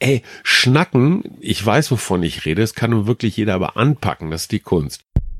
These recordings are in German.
Schnacken, ich weiß, wovon ich rede, das kann nun wirklich jeder aber anpacken, das ist die Kunst.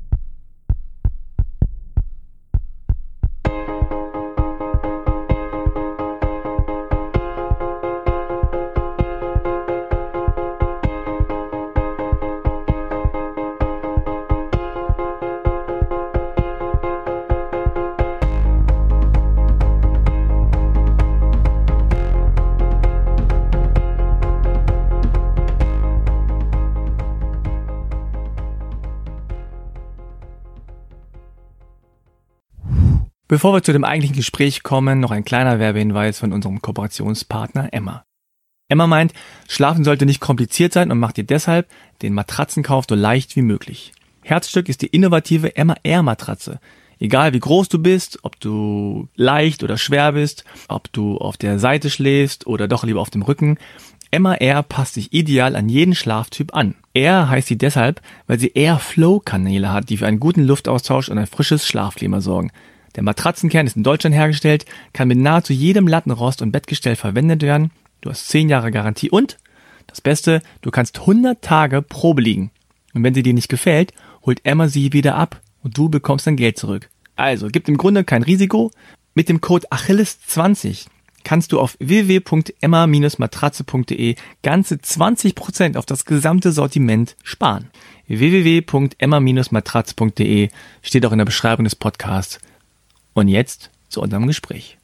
Bevor wir zu dem eigentlichen Gespräch kommen, noch ein kleiner Werbehinweis von unserem Kooperationspartner Emma. Emma meint, Schlafen sollte nicht kompliziert sein und macht dir deshalb den Matratzenkauf so leicht wie möglich. Herzstück ist die innovative Emma Air Matratze. Egal wie groß du bist, ob du leicht oder schwer bist, ob du auf der Seite schläfst oder doch lieber auf dem Rücken, Emma Air passt sich ideal an jeden Schlaftyp an. Air heißt sie deshalb, weil sie Airflow-Kanäle hat, die für einen guten Luftaustausch und ein frisches Schlafklima sorgen. Der Matratzenkern ist in Deutschland hergestellt, kann mit nahezu jedem Lattenrost und Bettgestell verwendet werden. Du hast 10 Jahre Garantie und, das Beste, du kannst 100 Tage Probe liegen. Und wenn sie dir nicht gefällt, holt Emma sie wieder ab und du bekommst dein Geld zurück. Also, gibt im Grunde kein Risiko. Mit dem Code Achilles20 kannst du auf www.emma-matratze.de ganze 20% auf das gesamte Sortiment sparen. www.emma-matratze.de steht auch in der Beschreibung des Podcasts. Und jetzt zu unserem Gespräch.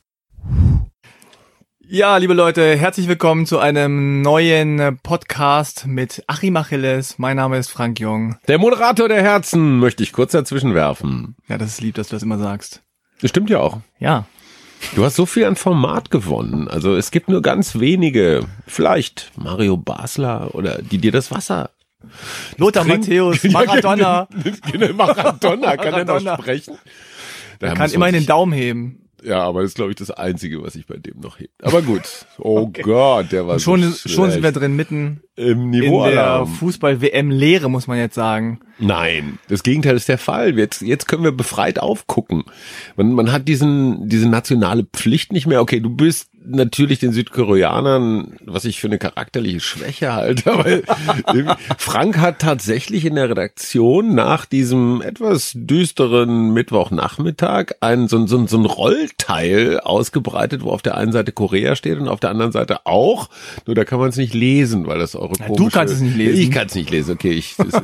Ja, liebe Leute, herzlich willkommen zu einem neuen Podcast mit Achim Achilles. Mein Name ist Frank Jung. Der Moderator der Herzen, möchte ich kurz dazwischen werfen. Ja, das ist lieb, dass du das immer sagst. Das stimmt ja auch. Ja. Du hast so viel an Format gewonnen. Also es gibt nur ganz wenige, vielleicht Mario Basler oder die dir das Wasser... Lothar Matthäus, Maradona. Maradona, kann er noch sprechen? Er kann immerhin den Daumen heben. Ja, aber das ist, glaube ich, das Einzige, was ich bei dem noch hebt. Aber gut. Oh okay. Gott, der war und schon sind wir drin mitten im Niveau in der Fußball-WM-Lehre, muss man jetzt sagen. Nein, das Gegenteil ist der Fall. Jetzt können wir befreit aufgucken. Man hat diese nationale Pflicht nicht mehr. Okay, du bist natürlich den Südkoreanern, was ich für eine charakterliche Schwäche halte, aber Frank hat tatsächlich in der Redaktion nach diesem etwas düsteren Mittwochnachmittag so ein Rollteil ausgebreitet, wo auf der einen Seite Korea steht und auf der anderen Seite auch. Nur da kann man es nicht lesen, weil das eure komische... Du kannst es nicht lesen. Ich kann es nicht lesen, okay.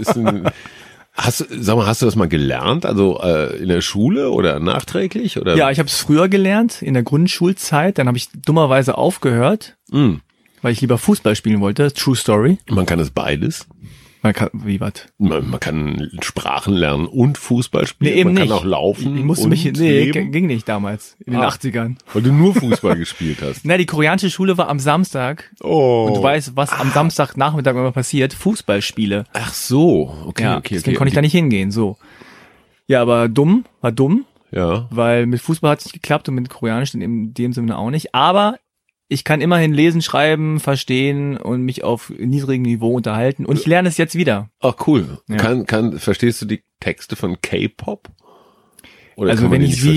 Hast du das mal gelernt? Also in der Schule oder nachträglich? Oder? Ja, ich habe es früher gelernt, in der Grundschulzeit. Dann habe ich dummerweise aufgehört, weil ich lieber Fußball spielen wollte. True Story. Man kann es beides. Man kann, wie was? Man kann Sprachen lernen und Fußball spielen. Nee, eben man nicht. kann auch laufen. Ich musste ging nicht damals, in den 80ern. Weil du nur Fußball gespielt hast. Na, die koreanische Schule war am Samstag. Oh. Und du weißt, was am Samstagnachmittag immer passiert? Fußballspiele. Ach so, okay, ja, okay. Deswegen konnte ich da nicht hingehen, so. Ja, aber war dumm. Ja. Weil mit Fußball hat es nicht geklappt und mit Koreanisch in dem Sinne auch nicht. Aber ich kann immerhin lesen, schreiben, verstehen und mich auf niedrigem Niveau unterhalten. Und ich lerne es jetzt wieder. Ach, cool. Ja. Verstehst du die Texte von K-Pop? Oder also wenn ich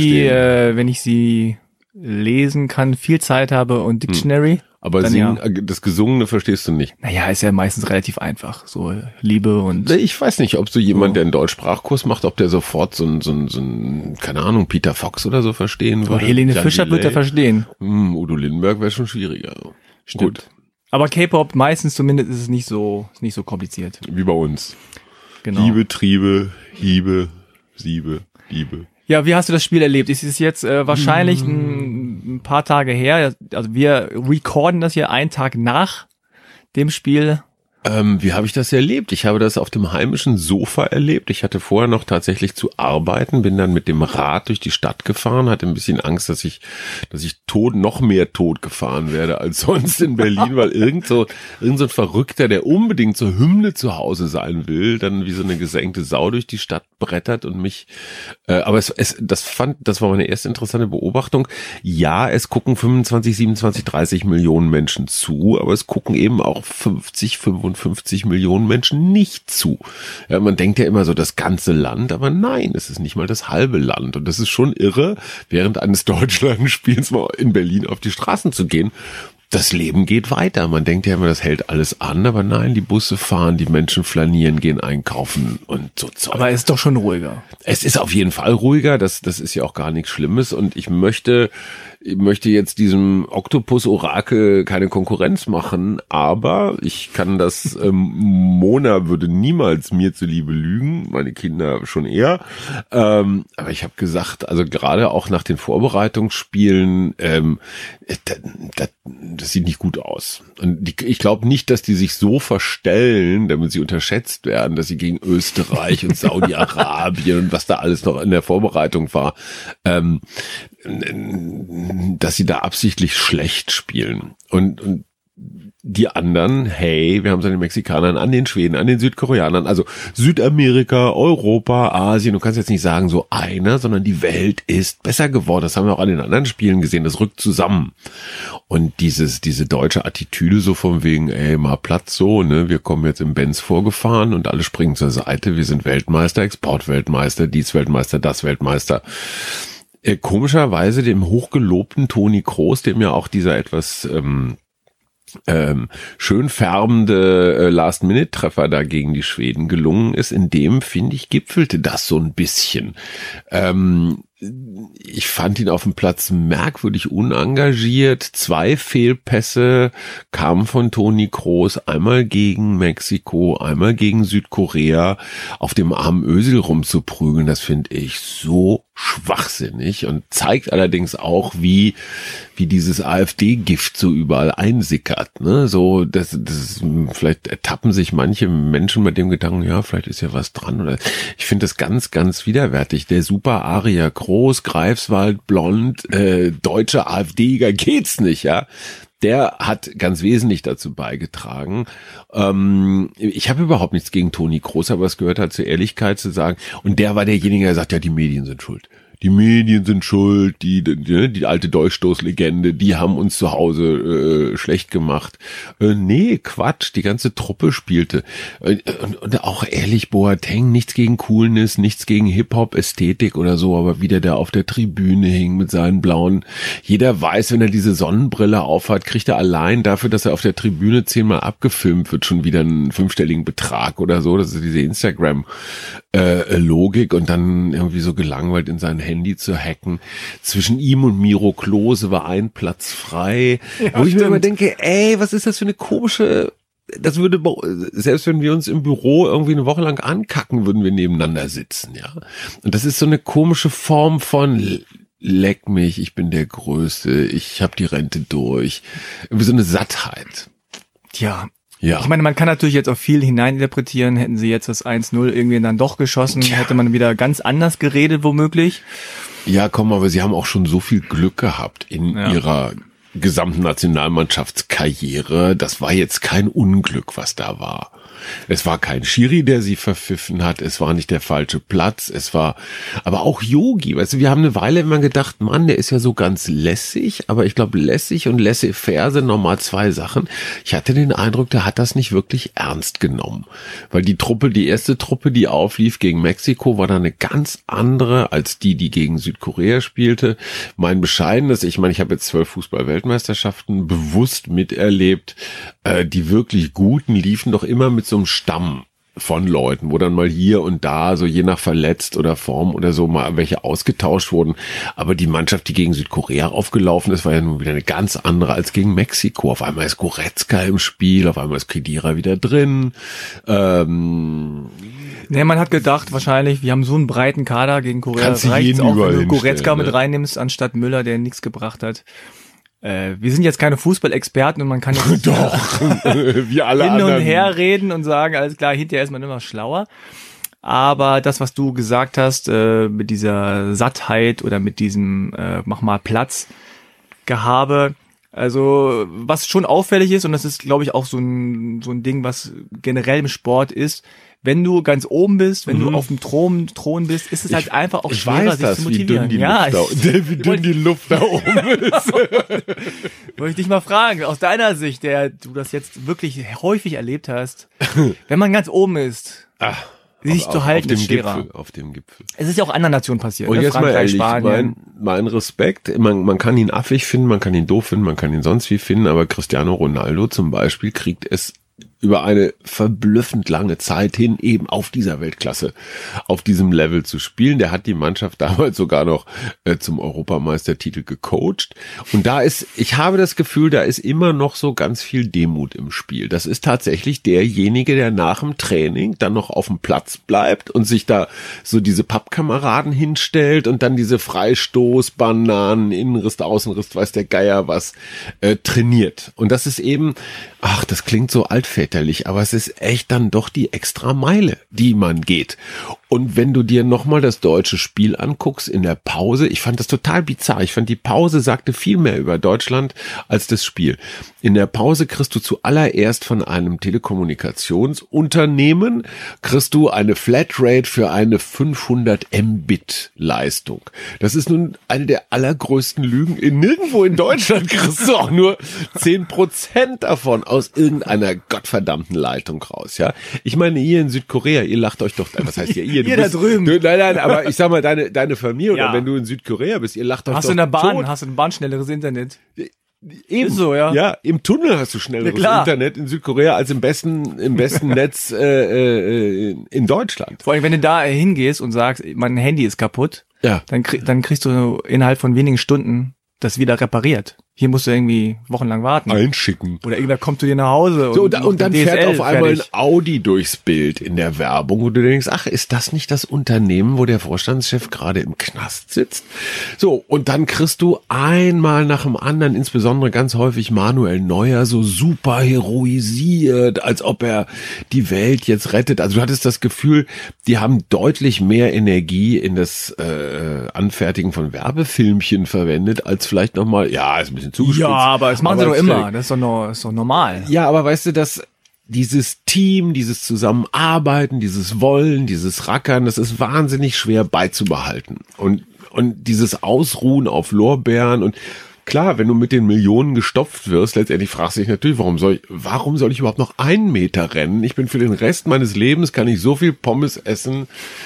sie lesen kann, viel Zeit habe und Dictionary. Aber das Gesungene verstehst du nicht. Naja, ist ja meistens relativ einfach. So Liebe und... Ich weiß nicht, ob so jemand, der einen Deutschsprachkurs macht, ob der sofort so ein keine Ahnung, Peter Fox oder so verstehen würde. Helene Fischer wird er verstehen. Udo Lindenberg wäre schon schwieriger. Stimmt. Gut. Aber K-Pop, meistens zumindest, ist es nicht so kompliziert. Wie bei uns. Genau. Liebe, Triebe, Hiebe, Siebe, Liebe. Ja, wie hast du das Spiel erlebt? Ist es jetzt wahrscheinlich ein paar Tage her? Also wir recorden das hier einen Tag nach dem Spiel. Wie habe ich das erlebt? Ich habe das auf dem heimischen Sofa erlebt. Ich hatte vorher noch tatsächlich zu arbeiten, bin dann mit dem Rad durch die Stadt gefahren, hatte ein bisschen Angst, dass ich noch mehr tot gefahren werde als sonst in Berlin, weil irgend so ein Verrückter, der unbedingt zur Hymne zu Hause sein will, dann wie so eine gesenkte Sau durch die Stadt brettert und mich, aber das war meine erste interessante Beobachtung. Ja, es gucken 25, 27, 30 Millionen Menschen zu, aber es gucken eben auch 50 Millionen Menschen nicht zu. Ja, man denkt ja immer so das ganze Land, aber nein, es ist nicht mal das halbe Land. Und das ist schon irre, während eines Deutschlandspiels mal in Berlin auf die Straßen zu gehen. das Leben geht weiter. Man denkt ja immer, das hält alles an, aber nein, die Busse fahren, die Menschen flanieren, gehen einkaufen und so Zeug. Aber es ist doch schon ruhiger. Es ist auf jeden Fall ruhiger, das ist ja auch gar nichts Schlimmes und ich möchte jetzt diesem Oktopus-Orakel keine Konkurrenz machen, aber ich kann das, Mona würde niemals mir zuliebe lügen, meine Kinder schon eher, aber ich habe gesagt, also gerade auch nach den Vorbereitungsspielen, das sieht nicht gut aus. Und ich glaube nicht, dass die sich so verstellen, damit sie unterschätzt werden, dass sie gegen Österreich und Saudi-Arabien und was da alles noch in der Vorbereitung war, dass sie da absichtlich schlecht spielen. Und die anderen, hey, wir haben es an den Mexikanern, an den Schweden, an den Südkoreanern, also Südamerika, Europa, Asien, du kannst jetzt nicht sagen so einer, sondern die Welt ist besser geworden. Das haben wir auch an den anderen Spielen gesehen, das rückt zusammen. Und diese deutsche Attitüde so von wegen, ey, mal Platz so, ne, wir kommen jetzt im Benz vorgefahren und alle springen zur Seite, wir sind Weltmeister, Exportweltmeister, dies Weltmeister, das Weltmeister. Komischerweise dem hochgelobten Toni Kroos, dem ja auch dieser etwas schön färbende Last-Minute-Treffer da gegen die Schweden gelungen ist, in dem, finde ich, gipfelte das so ein bisschen. Ich fand ihn auf dem Platz merkwürdig unengagiert. 2 Fehlpässe kamen von Toni Kroos, einmal gegen Mexiko, einmal gegen Südkorea. Auf dem armen Özil rumzuprügeln, das finde ich so schwachsinnig und zeigt allerdings auch, wie dieses AfD-Gift so überall einsickert, ne? So, das vielleicht ertappen sich manche Menschen bei dem Gedanken, ja, vielleicht ist ja was dran oder ich finde das ganz, ganz widerwärtig. Der Super-Arier Groß, Greifswald, blond, deutsche AfDiger geht's nicht, ja. Der hat ganz wesentlich dazu beigetragen. Ich habe überhaupt nichts gegen Toni Kroos, aber es gehört halt zur Ehrlichkeit zu sagen. Und der war derjenige, der sagt, ja, die Medien sind schuld. Die Medien sind schuld, die alte Dolchstoßlegende, die haben uns zu Hause schlecht gemacht. Nee, Quatsch, die ganze Truppe spielte. Und auch ehrlich, Boateng, nichts gegen Coolness, nichts gegen Hip-Hop-Ästhetik oder so, aber wie der da auf der Tribüne hing mit seinen blauen. Jeder weiß, wenn er diese Sonnenbrille aufhat, kriegt er allein dafür, dass er auf der Tribüne 10-mal abgefilmt wird, schon wieder einen 5-stelligen Betrag oder so. Das ist diese Instagram-Logik und dann irgendwie so gelangweilt in sein Handy zu hacken. Zwischen ihm und Miro Klose war ein Platz frei. Ja, wo ich mir immer denke, ey, was ist das für eine komische, das würde, selbst wenn wir uns im Büro irgendwie eine Woche lang ankacken, würden wir nebeneinander sitzen, ja. Und das ist so eine komische Form von leck mich, ich bin der Größte, ich habe die Rente durch. Irgendwie so eine Sattheit. Ja. Ich meine, man kann natürlich jetzt auch viel hineininterpretieren. Hätten sie jetzt das 1-0 irgendwie dann doch geschossen, hätte man wieder ganz anders geredet, womöglich. Ja, komm, aber sie haben auch schon so viel Glück gehabt in ihrer gesamten Nationalmannschaftskarriere. Das war jetzt kein Unglück, was da war. Es war kein Schiri, der sie verpfiffen hat. Es war nicht der falsche Platz. Es war aber auch Yogi. Weißt du, wir haben eine Weile immer gedacht, Mann, der ist ja so ganz lässig. Aber ich glaube, lässig und laissez-faire sind nochmal 2 Sachen. Ich hatte den Eindruck, der hat das nicht wirklich ernst genommen. Weil die erste Truppe, die auflief gegen Mexiko, war dann eine ganz andere als die gegen Südkorea spielte. Mein bescheidenes, ich meine, ich habe jetzt 12 Fußball-Weltmeisterschaften bewusst miterlebt. Die wirklich Guten liefen doch immer mit so einem Stamm von Leuten, wo dann mal hier und da, so je nach verletzt oder Form oder so, mal welche ausgetauscht wurden. Aber die Mannschaft, die gegen Südkorea aufgelaufen ist, war ja nun wieder eine ganz andere als gegen Mexiko. Auf einmal ist Goretzka im Spiel, auf einmal ist Khedira wieder drin. Man hat gedacht, wahrscheinlich, wir haben so einen breiten Kader gegen Korea. Reicht's auch, wenn du Goretzka mit reinnimmst, anstatt Müller, der nichts gebracht hat. Wir sind jetzt keine Fußballexperten und man kann jetzt doch wie alle hin anderen und her reden und sagen, alles klar, hinterher ist man immer schlauer. Aber das, was du gesagt hast, mit dieser Sattheit oder mit diesem mach mal Platz Gehabe, also was schon auffällig ist, und das ist, glaube ich, auch so ein Ding, was generell im Sport ist, wenn du ganz oben bist, wenn du auf dem Thron bist, ist es halt einfach auch schwerer, sich zu motivieren. Wie dünn die Luft da oben ist. Wollte ich dich mal fragen, aus deiner Sicht, der du das jetzt wirklich häufig erlebt hast, wenn man ganz oben ist, sich zu halten ist schwerer. Auf dem Gipfel. Es ist ja auch anderen Nationen passiert. Und ne? jetzt Frankreich, mal ehrlich, Spanien. mein Respekt, man kann ihn affig finden, man kann ihn doof finden, man kann ihn sonst wie finden, aber Cristiano Ronaldo zum Beispiel kriegt es über eine verblüffend lange Zeit hin eben auf dieser Weltklasse, auf diesem Level zu spielen. Der hat die Mannschaft damals sogar noch zum Europameistertitel gecoacht. Und ich habe das Gefühl, da ist immer noch so ganz viel Demut im Spiel. Das ist tatsächlich derjenige, der nach dem Training dann noch auf dem Platz bleibt und sich da so diese Pappkameraden hinstellt und dann diese Freistoßbananen, Innenriss, Außenriss, weiß der Geier was, trainiert. Und das ist eben, das klingt so altväterlich, aber es ist echt dann doch die extra Meile, die man geht. Und wenn du dir nochmal das deutsche Spiel anguckst in der Pause, ich fand das total bizarr. Ich fand, die Pause sagte viel mehr über Deutschland als das Spiel. In der Pause kriegst du zuallererst von einem Telekommunikationsunternehmen, kriegst du eine Flatrate für eine 500 Mbit Leistung. Das ist nun eine der allergrößten Lügen. Nirgendwo in Deutschland kriegst du auch nur 10% davon aus irgendeiner gottverdammten Leitung raus, ja. Ich meine, ihr in Südkorea, ihr lacht euch doch, was heißt ihr da drüben. Nein, aber ich sag mal, deine Familie oder wenn du in Südkorea bist, ihr lacht euch hast doch du in der Bahn, tot. Hast du in der Bahn schnelleres Internet? Eben ist so, ja. Ja, im Tunnel hast du schnelleres Internet in Südkorea als im besten Netz in Deutschland. Vor allem, wenn du da hingehst und sagst, mein Handy ist kaputt, dann kriegst du innerhalb von wenigen Stunden das wieder repariert. Hier musst du irgendwie wochenlang warten. Einschicken. Oder irgendwer kommt zu dir nach Hause. So, und dann fährt auf einmal fertig. ein Audi durchs Bild in der Werbung, wo du denkst, ist das nicht das Unternehmen, wo der Vorstandschef gerade im Knast sitzt? So, und dann kriegst du einmal nach dem anderen, insbesondere ganz häufig Manuel Neuer, so super heroisiert, als ob er die Welt jetzt rettet. Also du hattest das Gefühl, die haben deutlich mehr Energie in das Anfertigen von Werbefilmchen verwendet, als vielleicht nochmal, ist ein bisschen zugespitzt. Ja, aber das machen sie doch immer. Das ist doch normal. Ja, aber weißt du, dass dieses Team, dieses Zusammenarbeiten, dieses Wollen, dieses Rackern, das ist wahnsinnig schwer beizubehalten. Und dieses Ausruhen auf Lorbeeren und klar, wenn du mit den Millionen gestopft wirst, letztendlich fragst du dich natürlich, warum soll ich überhaupt noch 1 Meter rennen? Ich bin für den Rest meines Lebens, kann ich so viel Pommes essen,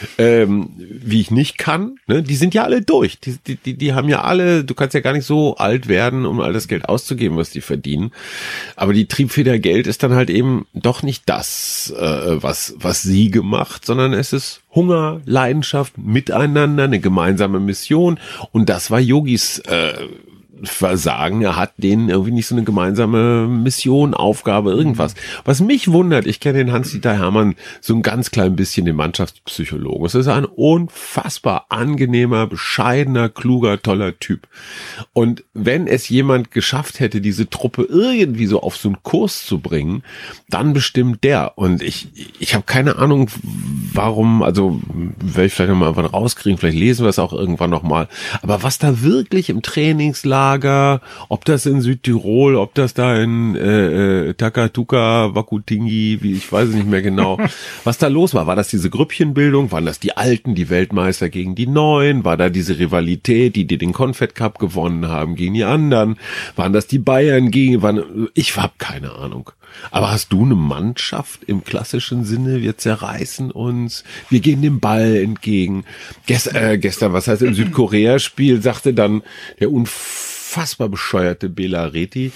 wie ich nicht kann. Ne? Die sind ja alle durch. Die haben ja alle, du kannst ja gar nicht so alt werden, um all das Geld auszugeben, was die verdienen. Aber die Triebfeder Geld ist dann halt eben doch nicht das, was sie gemacht, sondern es ist Hunger, Leidenschaft, Miteinander, eine gemeinsame Mission. Und das war Yogis Versagen, er hat denen irgendwie nicht so eine gemeinsame Mission, Aufgabe, irgendwas. Was mich wundert, ich kenne den Hans-Dieter Hermann so ein ganz klein bisschen, den Mannschaftspsychologen. Es ist ein unfassbar angenehmer, bescheidener, kluger, toller Typ. Und wenn es jemand geschafft hätte, diese Truppe irgendwie so auf so einen Kurs zu bringen, dann bestimmt der. Und ich habe keine Ahnung, warum, also werde ich vielleicht nochmal was rauskriegen, vielleicht lesen wir es auch irgendwann nochmal. Aber was da wirklich im Trainingslager, ob das in Südtirol, ob das da in Takatuka, Wakutingi, ich weiß es nicht mehr genau, was da los war. War das diese Grüppchenbildung? Waren das die Alten, die Weltmeister gegen die Neuen? War da diese Rivalität, die den Confed Cup gewonnen haben gegen die anderen? Waren das die Bayern ich habe keine Ahnung. Aber hast du eine Mannschaft im klassischen Sinne? Wir zerreißen uns, wir gehen dem Ball entgegen. Gestern, was heißt im Südkorea-Spiel, sagte dann der unfassbar bescheuerte Bela Reti,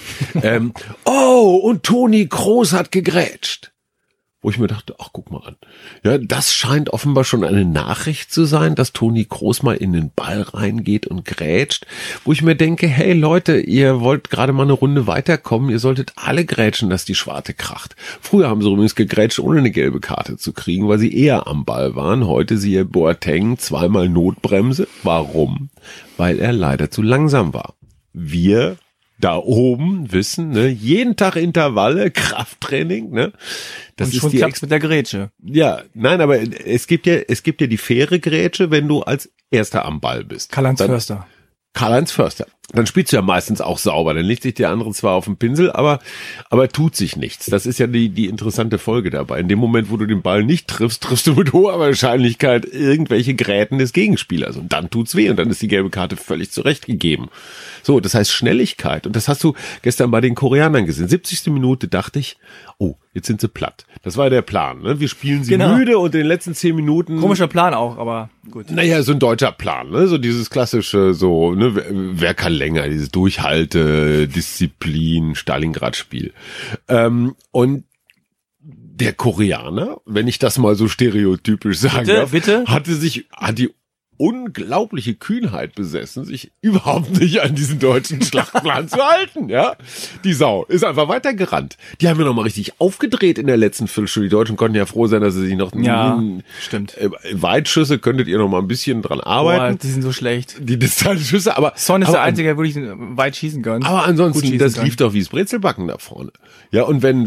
und Toni Kroos hat gegrätscht. Wo ich mir dachte, guck mal an. Ja, das scheint offenbar schon eine Nachricht zu sein, dass Toni Kroos mal in den Ball reingeht und grätscht. Wo ich mir denke, hey Leute, ihr wollt gerade mal eine Runde weiterkommen, ihr solltet alle grätschen, dass die Schwarte kracht. Früher haben sie übrigens gegrätscht, ohne eine gelbe Karte zu kriegen, weil sie eher am Ball waren. Heute siehe Boateng, 2-mal Notbremse. Warum? Weil er leider zu langsam war. Wir da oben wissen, ne, jeden Tag Intervalle, Krafttraining, ne? Das und ist schon klappt's mit der Grätsche. Ja, nein, aber es gibt ja die faire Grätsche, wenn du als Erster am Ball bist. Karl-Heinz Förster. Karl-Heinz Förster. dann spielst du ja meistens auch sauber. Dann legt sich der andere zwar auf den Pinsel, aber tut sich nichts. Das ist ja die interessante Folge dabei. In dem Moment, wo du den Ball nicht triffst, triffst du mit hoher Wahrscheinlichkeit irgendwelche Gräten des Gegenspielers. Und dann tut's weh und dann ist die gelbe Karte völlig zurechtgegeben. So, das heißt Schnelligkeit. Und das hast du gestern bei den Koreanern gesehen. 70. Minute dachte ich, oh, jetzt sind sie platt. Das war der Plan. Ne? Wir spielen sie müde und in den letzten 10 Minuten... Komischer Plan auch, aber gut. Naja, so ein deutscher Plan. Ne? So dieses klassische, so, ne, wer kann länger, dieses Durchhalte, Disziplin, Stalingrad-Spiel. Und der Koreaner, wenn ich das mal so stereotypisch sagen darf, hat die unglaubliche Kühnheit besessen, sich überhaupt nicht an diesen deutschen Schlachtplan zu halten, ja. Die Sau ist einfach weitergerannt. Die haben ja noch mal richtig aufgedreht in der letzten Viertelstunde. Die Deutschen konnten ja froh sein, dass sie sich noch... Stimmt. Weitschüsse könntet ihr noch mal ein bisschen dran arbeiten. Boah, die sind so schlecht. Die Distanzschüsse, aber... Son ist der Einzige, der wirklich weit schießen kann. Aber ansonsten, das lief doch wie das Brezelbacken da vorne. Ja, und wenn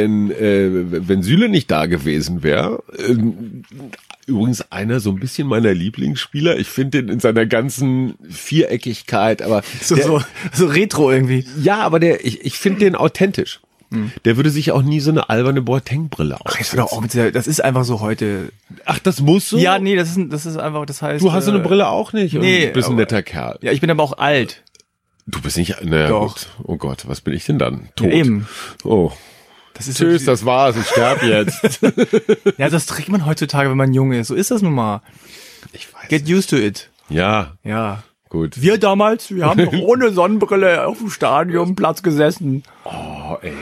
Süle nicht da gewesen wäre, übrigens einer so ein bisschen meiner Lieblingsspieler. Ich finde den in seiner ganzen Viereckigkeit, aber so retro irgendwie. Ja, aber ich finde den authentisch. Der würde sich auch nie so eine alberne Boateng-Brille aufsetzen. Das ist einfach so heute. Ach, das muss so? Ja, nee, das ist einfach, das heißt... Du hast so eine Brille auch nicht? Nee. Du bist ein netter Kerl. Ja, ich bin aber auch alt. Du bist nicht... Naja, doch. Gut. Oh Gott, was bin ich denn dann? Tot. Ja, eben. Oh. Tschüss, das war's, ich sterb jetzt. Ja, das trägt man heutzutage, wenn man jung ist. So ist das nun mal. Ich weiß. Get used to it. Ja. Ja. Gut. Wir damals, wir haben noch ohne Sonnenbrille auf dem Stadionplatz gesessen. Oh, ey.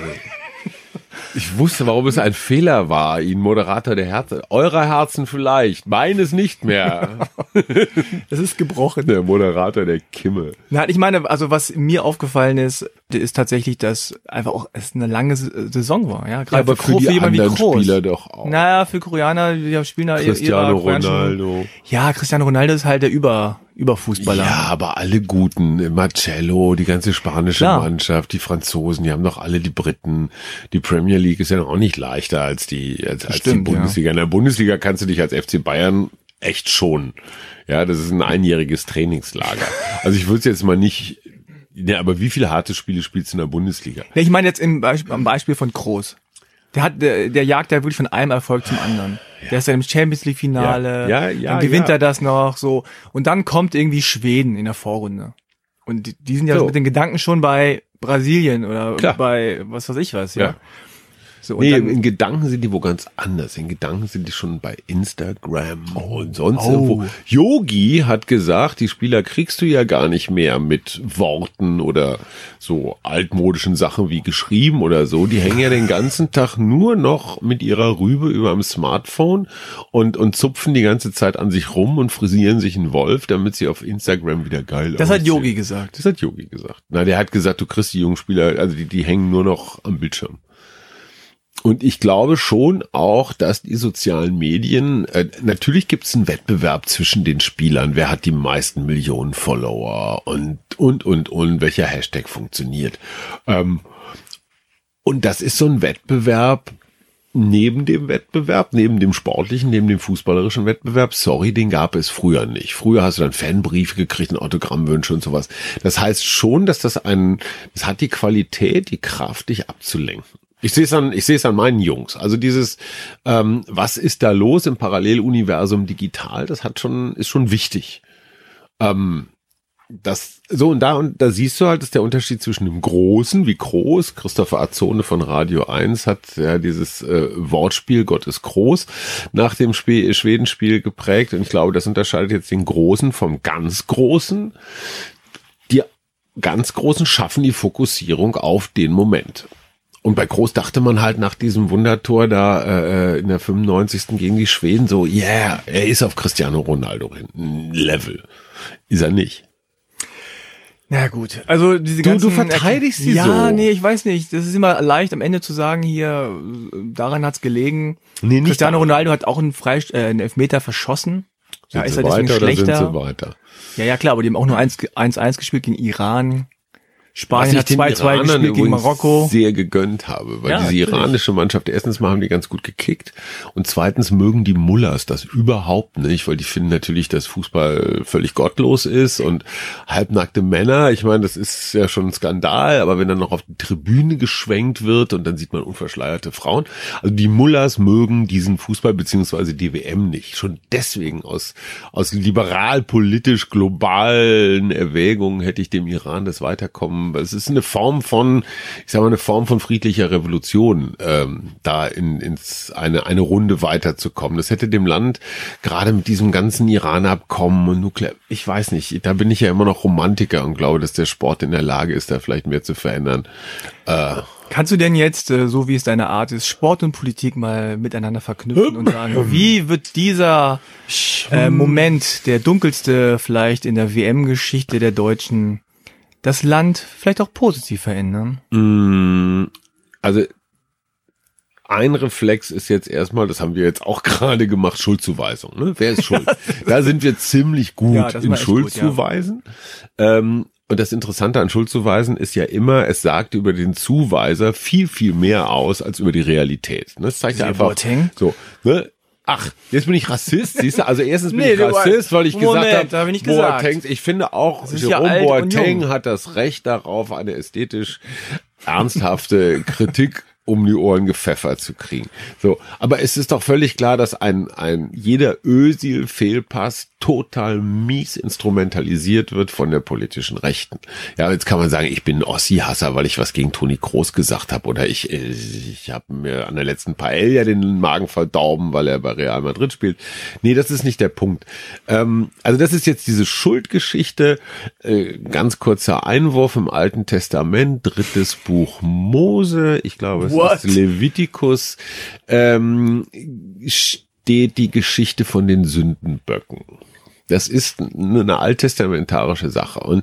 Ich wusste, warum es ein Fehler war, ihn Moderator der Herzen. Eurer Herzen vielleicht, meines nicht mehr. Das ist gebrochen. Der Moderator der Kimme. Nein, ich meine, also was mir aufgefallen ist tatsächlich, dass einfach auch es eine lange Saison war. Ja, gerade für die anderen Spieler doch auch. Naja, für Koreaner, die spielen da Cristiano Ronaldo. Ja, Cristiano Ronaldo ist halt der Überfußballer. Ja, aber alle Guten, Marcello, die ganze spanische Mannschaft, die Franzosen, die haben doch alle die Briten. Die Premier League ist ja noch auch nicht leichter als die Bundesliga. Ja. In der Bundesliga kannst du dich als FC Bayern echt schonen. Ja, das ist ein einjähriges Trainingslager. Also ich würde es jetzt mal nicht... Ja, aber wie viele harte Spiele spielst du in der Bundesliga? Ja, ich meine jetzt am Beispiel von Kroos. Der jagt ja wirklich von einem Erfolg zum anderen. Der ist ja im Champions League Finale, dann gewinnt er das noch, so. Und dann kommt irgendwie Schweden in der Vorrunde. Und die sind ja mit den Gedanken schon bei Brasilien oder bei was weiß ich was, ja. So, und in Gedanken sind die wo ganz anders. In Gedanken sind die schon bei Instagram und sonst irgendwo. Yogi hat gesagt, die Spieler kriegst du ja gar nicht mehr mit Worten oder so altmodischen Sachen wie geschrieben oder so. Die hängen ja den ganzen Tag nur noch mit ihrer Rübe über dem Smartphone und zupfen die ganze Zeit an sich rum und frisieren sich einen Wolf, damit sie auf Instagram wieder geil aussehen. Das hat Yogi gesagt. Das hat Yogi gesagt. Na, der hat gesagt, du kriegst die jungen Spieler, also die hängen nur noch am Bildschirm. Und ich glaube schon auch, dass die sozialen Medien, natürlich gibt es einen Wettbewerb zwischen den Spielern, wer hat die meisten Millionen Follower und welcher Hashtag funktioniert. Und das ist so ein Wettbewerb neben dem sportlichen, neben dem fußballerischen Wettbewerb. Sorry, den gab es früher nicht. Früher hast du dann Fanbriefe gekriegt, Autogrammwünsche und sowas. Das heißt schon, dass das hat die Qualität, die Kraft, dich abzulenken. Ich sehe es an meinen Jungs. Also dieses, was ist da los im Paralleluniversum digital? Das ist schon wichtig. Und da siehst du halt, dass der Unterschied zwischen dem Großen, wie groß, Christopher Azzone von Radio 1 hat ja dieses Wortspiel Gott ist groß nach dem Schwedenspiel geprägt. Und ich glaube, das unterscheidet jetzt den Großen vom ganz Großen. Die ganz Großen schaffen die Fokussierung auf den Moment. Und bei Groß dachte man halt nach diesem Wundertor da in der 95. gegen die Schweden so, er ist auf Cristiano Ronaldo hin. Level. Ist er nicht. Na gut, also diese ganzen... Du verteidigst sie so. Ja, nee, ich weiß nicht. Das ist immer leicht am Ende zu sagen, hier, daran hat's gelegen. Nee, Cristiano Ronaldo hat auch einen Elfmeter verschossen. Ja, ist er deswegen schlechter? Sind sie weiter? Ja, klar, aber die haben auch nur 1-1 gespielt gegen Iran. Spanien hat 2-2 gespielt gegen Marokko. Sehr gegönnt habe, weil Ja, diese natürlich. iranische Mannschaft, erstens mal haben die ganz gut gekickt und zweitens mögen die Mullahs das überhaupt nicht, weil die finden natürlich, dass Fußball völlig gottlos ist und halbnackte Männer, ich meine, das ist ja schon ein Skandal, aber wenn dann noch auf die Tribüne geschwenkt wird und dann sieht man unverschleierte Frauen, also die Mullahs mögen diesen Fußball beziehungsweise die WM nicht, schon deswegen aus liberal-politisch globalen Erwägungen hätte ich dem Iran das Weiterkommen. Es ist eine Form von, eine Form von friedlicher Revolution, da ins eine Runde weiterzukommen. Das hätte dem Land gerade mit diesem ganzen Iran-Abkommen und Nuklear, ich weiß nicht, da bin ich ja immer noch Romantiker und glaube, dass der Sport in der Lage ist, da vielleicht mehr zu verändern. Kannst du denn jetzt, so wie es deine Art ist, Sport und Politik mal miteinander verknüpfen und sagen, wie wird dieser Moment, der dunkelste vielleicht in der WM-Geschichte der Deutschen, das Land vielleicht auch positiv verändern? Also ein Reflex ist jetzt erstmal, das haben wir jetzt auch gerade gemacht, Schuldzuweisung. Ne? Wer ist schuld? Da sind wir ziemlich gut in Schuldzuweisen. Und das Interessante an Schuldzuweisen ist ja immer, es sagt über den Zuweiser viel, viel mehr aus als über die Realität. Ne? Das zeigt ja einfach so, ne? Ach, jetzt bin ich Rassist, siehst du? Also erstens bin ich Rassist, weil ich gesagt habe, Boateng, ich finde auch, Jerome Boateng hat das Recht darauf, eine ästhetisch ernsthafte Kritik um die Ohren gepfeffert zu kriegen. So, aber es ist doch völlig klar, dass jeder Özil-Fehlpass total mies instrumentalisiert wird von der politischen Rechten. Ja, jetzt kann man sagen, ich bin ein Ossi-Hasser, weil ich was gegen Toni Kroos gesagt habe, oder ich habe mir an der letzten Paella den Magen verdorben, weil er bei Real Madrid spielt. Nee, das ist nicht der Punkt. Also das ist jetzt diese Schuldgeschichte. Ganz kurzer Einwurf im Alten Testament, 3. Buch Mose, ich glaube, es ist Levitikus, steht die Geschichte von den Sündenböcken. Das ist eine alttestamentarische Sache. Und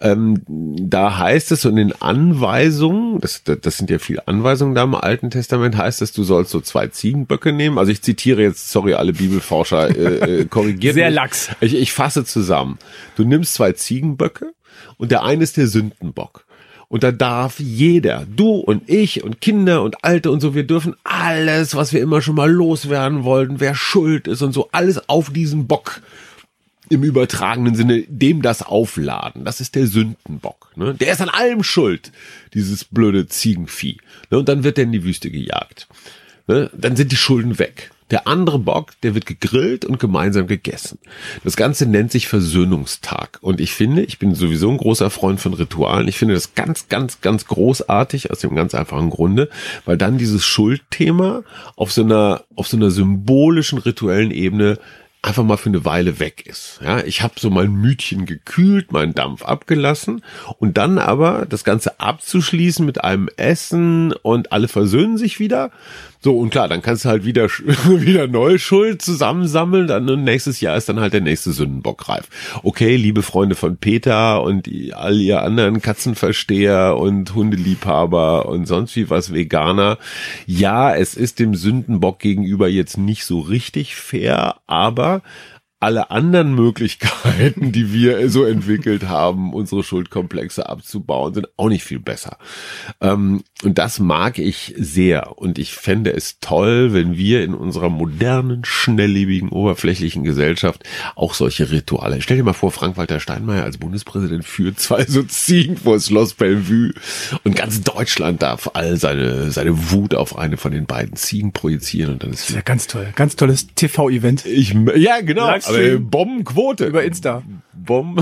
da heißt es, und in Anweisungen, das sind ja viele Anweisungen da im Alten Testament, heißt es, du sollst so 2 Ziegenböcke nehmen. Also ich zitiere jetzt, sorry, alle Bibelforscher, korrigiert Sehr mich. lax. Ich fasse zusammen. Du nimmst 2 Ziegenböcke und der eine ist der Sündenbock. Und da darf jeder, du und ich und Kinder und Alte und so, wir dürfen alles, was wir immer schon mal loswerden wollten, wer schuld ist und so, alles auf diesen Bock im übertragenen Sinne, dem das aufladen. Das ist der Sündenbock. Ne? Der ist an allem schuld, dieses blöde Ziegenvieh. Ne? Und dann wird der in die Wüste gejagt. Ne? Dann sind die Schulden weg. Der andere Bock, der wird gegrillt und gemeinsam gegessen. Das Ganze nennt sich Versöhnungstag. Und ich bin sowieso ein großer Freund von Ritualen. Ich finde das ganz, ganz, ganz großartig aus dem ganz einfachen Grunde, weil dann dieses Schuldthema auf so einer symbolischen, rituellen Ebene einfach mal für eine Weile weg ist. Ja, ich habe so mein Mütchen gekühlt, meinen Dampf abgelassen und dann aber das Ganze abzuschließen mit einem Essen und alle versöhnen sich wieder. So, und klar, dann kannst du halt wieder neue Schuld zusammensammeln, dann nächstes Jahr ist dann halt der nächste Sündenbock reif. Okay, liebe Freunde von Peter und all ihr anderen Katzenversteher und Hundeliebhaber und sonst wie was Veganer. Ja, es ist dem Sündenbock gegenüber jetzt nicht so richtig fair, aber alle anderen Möglichkeiten, die wir so entwickelt haben, unsere Schuldkomplexe abzubauen, sind auch nicht viel besser. Und das mag ich sehr. Und ich fände es toll, wenn wir in unserer modernen, schnelllebigen, oberflächlichen Gesellschaft auch solche Rituale. Stell dir mal vor, Frank-Walter Steinmeier als Bundespräsident führt 2 so Ziegen vor Schloss Bellevue und ganz Deutschland darf all seine Wut auf eine von den beiden Ziegen projizieren. Und dann ist ja ganz toll. Ganz tolles TV-Event. Ja, genau. Aber Bombenquote. Über Insta. Bomben.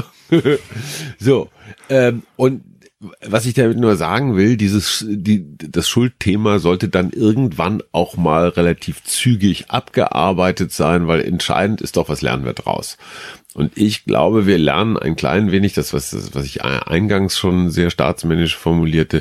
So. Und was ich damit nur sagen will, das Schuldthema sollte dann irgendwann auch mal relativ zügig abgearbeitet sein, weil entscheidend ist doch, was lernen wir draus. Und ich glaube, wir lernen ein klein wenig, das, was ich eingangs schon sehr staatsmännisch formulierte,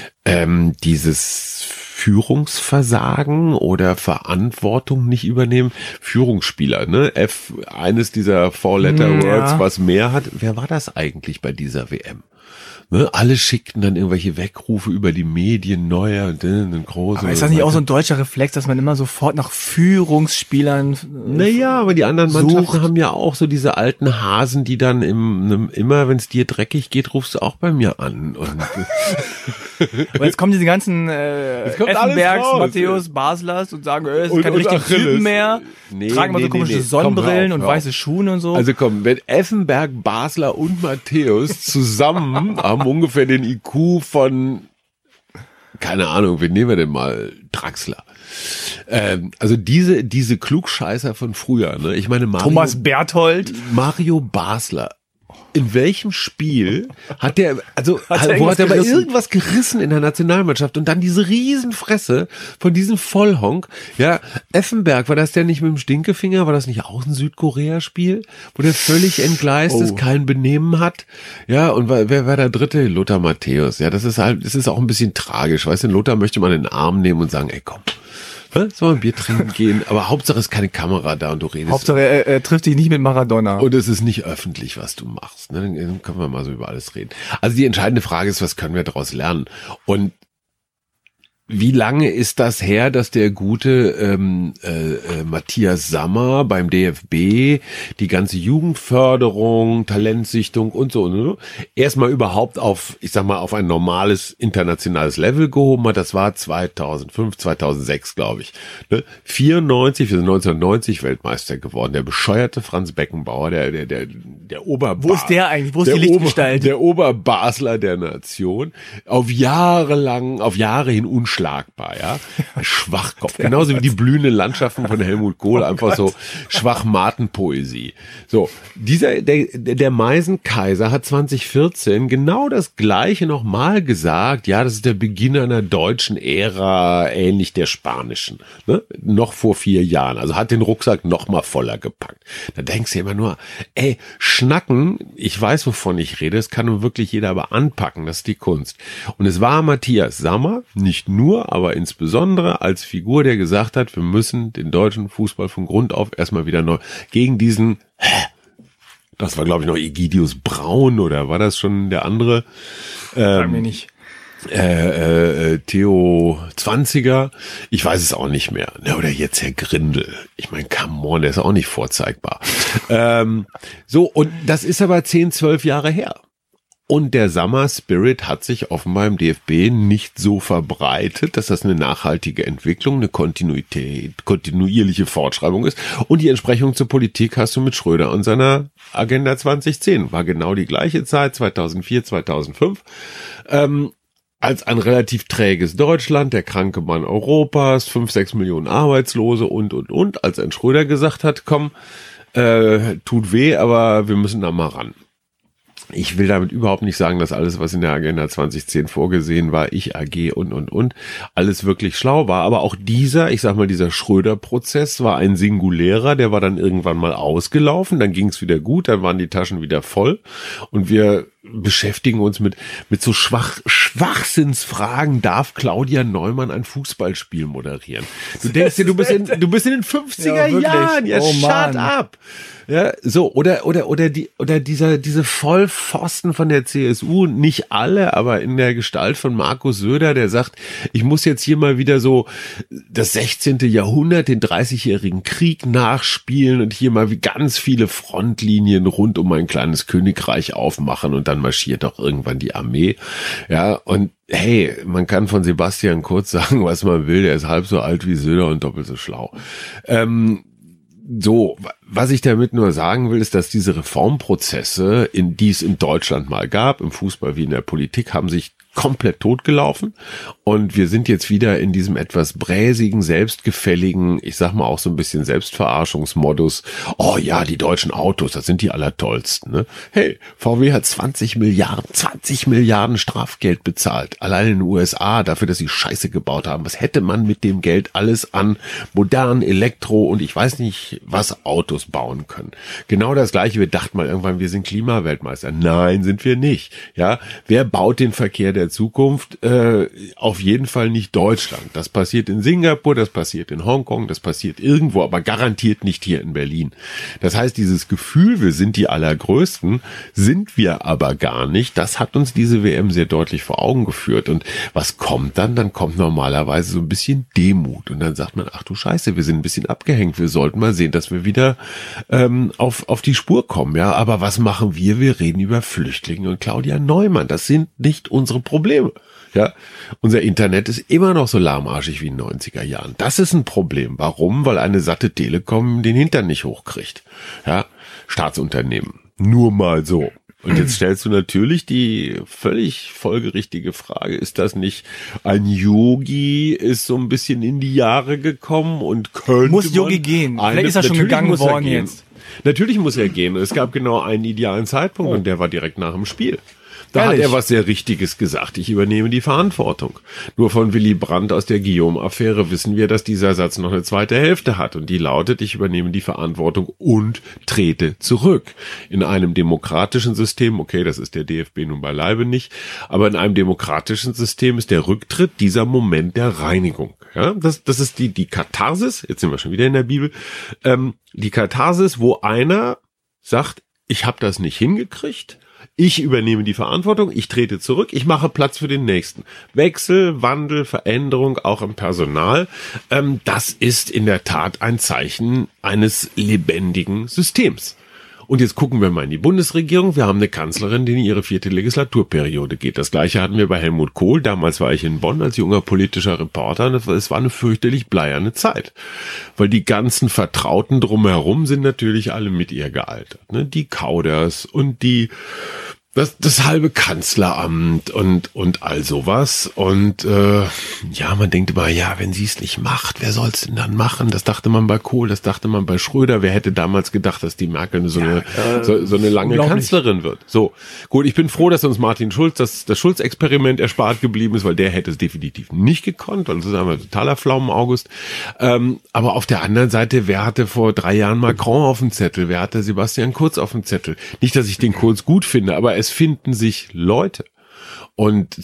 dieses Führungsversagen oder Verantwortung nicht übernehmen. Führungsspieler, ne? Eines dieser Four-Letter-Words, was mehr hat. Wer war das eigentlich bei dieser WM? Ne, alle schickten dann irgendwelche Weckrufe über die Medien, neuer und große. Aber ist das nicht auch so ein deutscher Reflex, dass man immer sofort nach Führungsspielern Naja, aber die anderen Mannschaften haben ja auch so diese alten Hasen, die dann immer, wenn es dir dreckig geht, rufst du auch bei mir an. Und aber jetzt kommen diese ganzen Effenbergs, Matthäus, Baslers und sagen, es sind keine richtigen Typen mehr, tragen mal so komische Sonnenbrillen und weiße Schuhe und so. Also komm, wenn Effenberg, Basler und Matthäus zusammen haben ungefähr den IQ von, keine Ahnung, wen nehmen wir denn mal? Draxler. Also diese Klugscheißer von früher, ne? Ich meine Thomas Berthold. Mario Basler. In welchem Spiel hat der mal irgendwas gerissen in der Nationalmannschaft und dann diese Riesenfresse von diesem Vollhonk? Ja, Effenberg, war das der nicht mit dem Stinkefinger? War das nicht auch ein Südkorea-Spiel, wo der völlig entgleist ist, kein Benehmen hat? Ja, und wer war der dritte? Lothar Matthäus. Ja, das ist auch ein bisschen tragisch. Weißt du, Lothar möchte man in den Arm nehmen und sagen, ey, komm. Soll man Bier trinken gehen, aber Hauptsache ist keine Kamera da und du redest. Hauptsache er trifft dich nicht mit Maradona. Und es ist nicht öffentlich, was du machst. Ne? Dann können wir mal so über alles reden. Also die entscheidende Frage ist, was können wir daraus lernen? Und wie lange ist das her, dass der gute Matthias Sammer beim DFB die ganze Jugendförderung, Talentsichtung und so erstmal überhaupt auf, ich sag mal, auf ein normales internationales Level gehoben hat? Das war 2005, 2006, glaube ich. Ne? 94, wir sind 1990 Weltmeister geworden. Der bescheuerte Franz Beckenbauer, der Oberbasler. Wo ist der eigentlich? Wo ist die Lichtgestalt? Der Oberbasler der Nation. Auf Jahre hin unschlagbar, ja. Schwachkopf. Genauso wie die blühenden Landschaften von Helmut Kohl, einfach so Schwachmatenpoesie. So, der Meisenkaiser hat 2014 genau das Gleiche nochmal gesagt. Ja, das ist der Beginn einer deutschen Ära, ähnlich der spanischen. Ne? Noch vor 4 Jahren. Also hat den Rucksack noch mal voller gepackt. Da denkst du immer nur, ey, schnacken, ich weiß, wovon ich rede, das kann nun wirklich jeder aber anpacken, das ist die Kunst. Und es war Matthias Sammer, nicht nur, aber insbesondere als Figur, der gesagt hat, wir müssen den deutschen Fußball von Grund auf erstmal wieder neu gegen diesen, das war glaube ich noch Egidius Braun oder war das schon der andere? Sag mir nicht. Theo 20er, ich weiß es auch nicht mehr. Ja, oder jetzt Herr Grindel. Ich meine, come on, der ist auch nicht vorzeigbar. So, und das ist aber 10, 12 Jahre her. Und der Summer Spirit hat sich offenbar im DFB nicht so verbreitet, dass das eine nachhaltige Entwicklung, eine kontinuierliche Fortschreibung ist. Und die Entsprechung zur Politik hast du mit Schröder und seiner Agenda 2010. War genau die gleiche Zeit, 2004, 2005. Als ein relativ träges Deutschland, der kranke Mann Europas, 5, 6 Millionen Arbeitslose und, als ein Schröder gesagt hat, komm, tut weh, aber wir müssen da mal ran. Ich will damit überhaupt nicht sagen, dass alles, was in der Agenda 2010 vorgesehen war, Ich AG und, alles wirklich schlau war. Aber auch dieser Schröder-Prozess war ein singulärer, der war dann irgendwann mal ausgelaufen, dann ging es wieder gut, dann waren die Taschen wieder voll und wir beschäftigen uns mit so Schwachsinnsfragen. Darf Claudia Neumann ein Fußballspiel moderieren? Du denkst dir, du bist in den 50er Jahren. Ja, shut up. Ja, so, oder diese Vollpfosten von der CSU, nicht alle, aber in der Gestalt von Markus Söder, der sagt, ich muss jetzt hier mal wieder so das 16. Jahrhundert, den 30-jährigen Krieg nachspielen und hier mal wie ganz viele Frontlinien rund um mein kleines Königreich aufmachen und dann marschiert doch irgendwann die Armee. Ja, und hey, man kann von Sebastian Kurz sagen, was man will, der ist halb so alt wie Söder und doppelt so schlau. So, was ich damit nur sagen will, ist, dass diese Reformprozesse, die es in Deutschland mal gab, im Fußball wie in der Politik, haben sich komplett totgelaufen und wir sind jetzt wieder in diesem etwas bräsigen, selbstgefälligen, ich sag mal auch so ein bisschen Selbstverarschungsmodus. Oh ja, die deutschen Autos, das sind die allertollsten. Ne? Hey, VW hat 20 Milliarden Strafgeld bezahlt, allein in den USA, dafür, dass sie Scheiße gebaut haben. Was hätte man mit dem Geld alles an modernen Elektro und ich weiß nicht, was Autos bauen können? Genau das Gleiche, wir dachten mal irgendwann, wir sind Klimaweltmeister. Nein, sind wir nicht. Ja, wer baut den Verkehr der der Zukunft auf jeden Fall nicht Deutschland. Das passiert in Singapur, das passiert in Hongkong, das passiert irgendwo, aber garantiert nicht hier in Berlin. Das heißt, dieses Gefühl, wir sind die Allergrößten, sind wir aber gar nicht. Das hat uns diese WM sehr deutlich vor Augen geführt. Und was kommt dann? Dann kommt normalerweise so ein bisschen Demut. Und dann sagt man, ach du Scheiße, wir sind ein bisschen abgehängt. Wir sollten mal sehen, dass wir wieder auf die Spur kommen. Ja, aber was machen wir? Wir reden über Flüchtlinge und Claudia Neumann. Das sind nicht unsere Probleme. Ja, unser Internet ist immer noch so lahmarschig wie in den 90er Jahren. Das ist ein Problem. Warum? Weil eine satte Telekom den Hintern nicht hochkriegt. Ja, Staatsunternehmen. Nur mal so. Und jetzt stellst du natürlich die völlig folgerichtige Frage, ist das nicht ein Yogi, ist so ein bisschen in die Jahre gekommen und könnte muss Yogi gehen? Vielleicht ist er schon gegangen worden jetzt. Natürlich muss er gehen. Es gab genau einen idealen Zeitpunkt und der war direkt nach dem Spiel. Da hat er was sehr Richtiges gesagt. Ich übernehme die Verantwortung. Nur von Willy Brandt aus der Guillaume-Affäre wissen wir, dass dieser Satz noch eine zweite Hälfte hat. Und die lautet, ich übernehme die Verantwortung und trete zurück. In einem demokratischen System, okay, das ist der DFB nun beileibe nicht, aber in einem demokratischen System ist der Rücktritt dieser Moment der Reinigung. Ja, das ist die Katharsis, jetzt sind wir schon wieder in der Bibel, die Katharsis, wo einer sagt, ich habe das nicht hingekriegt, ich übernehme die Verantwortung, ich trete zurück, ich mache Platz für den Nächsten. Wechsel, Wandel, Veränderung, auch im Personal, das ist in der Tat ein Zeichen eines lebendigen Systems. Und jetzt gucken wir mal in die Bundesregierung. Wir haben eine Kanzlerin, die in ihre 4. Legislaturperiode geht. Das Gleiche hatten wir bei Helmut Kohl. Damals war ich in Bonn als junger politischer Reporter. Und es war eine fürchterlich bleierne Zeit. Weil die ganzen Vertrauten drumherum sind natürlich alle mit ihr gealtert. Ne? Die Kauders und das halbe Kanzleramt und all sowas. Und ja, man denkt immer, ja, wenn sie es nicht macht, wer soll es denn dann machen? Das dachte man bei Kohl, das dachte man bei Schröder. Wer hätte damals gedacht, dass die Merkel so eine lange Kanzlerin wird? So, gut, ich bin froh, dass uns Martin Schulz das Schulz-Experiment erspart geblieben ist, weil der hätte es definitiv nicht gekonnt, weil das ist einfach totaler Pflaumen-August. Aber auf der anderen Seite, wer hatte vor 3 Jahren Macron auf dem Zettel? Wer hatte Sebastian Kurz auf dem Zettel? Nicht, dass ich den Kurz gut finde, aber es finden sich Leute. Und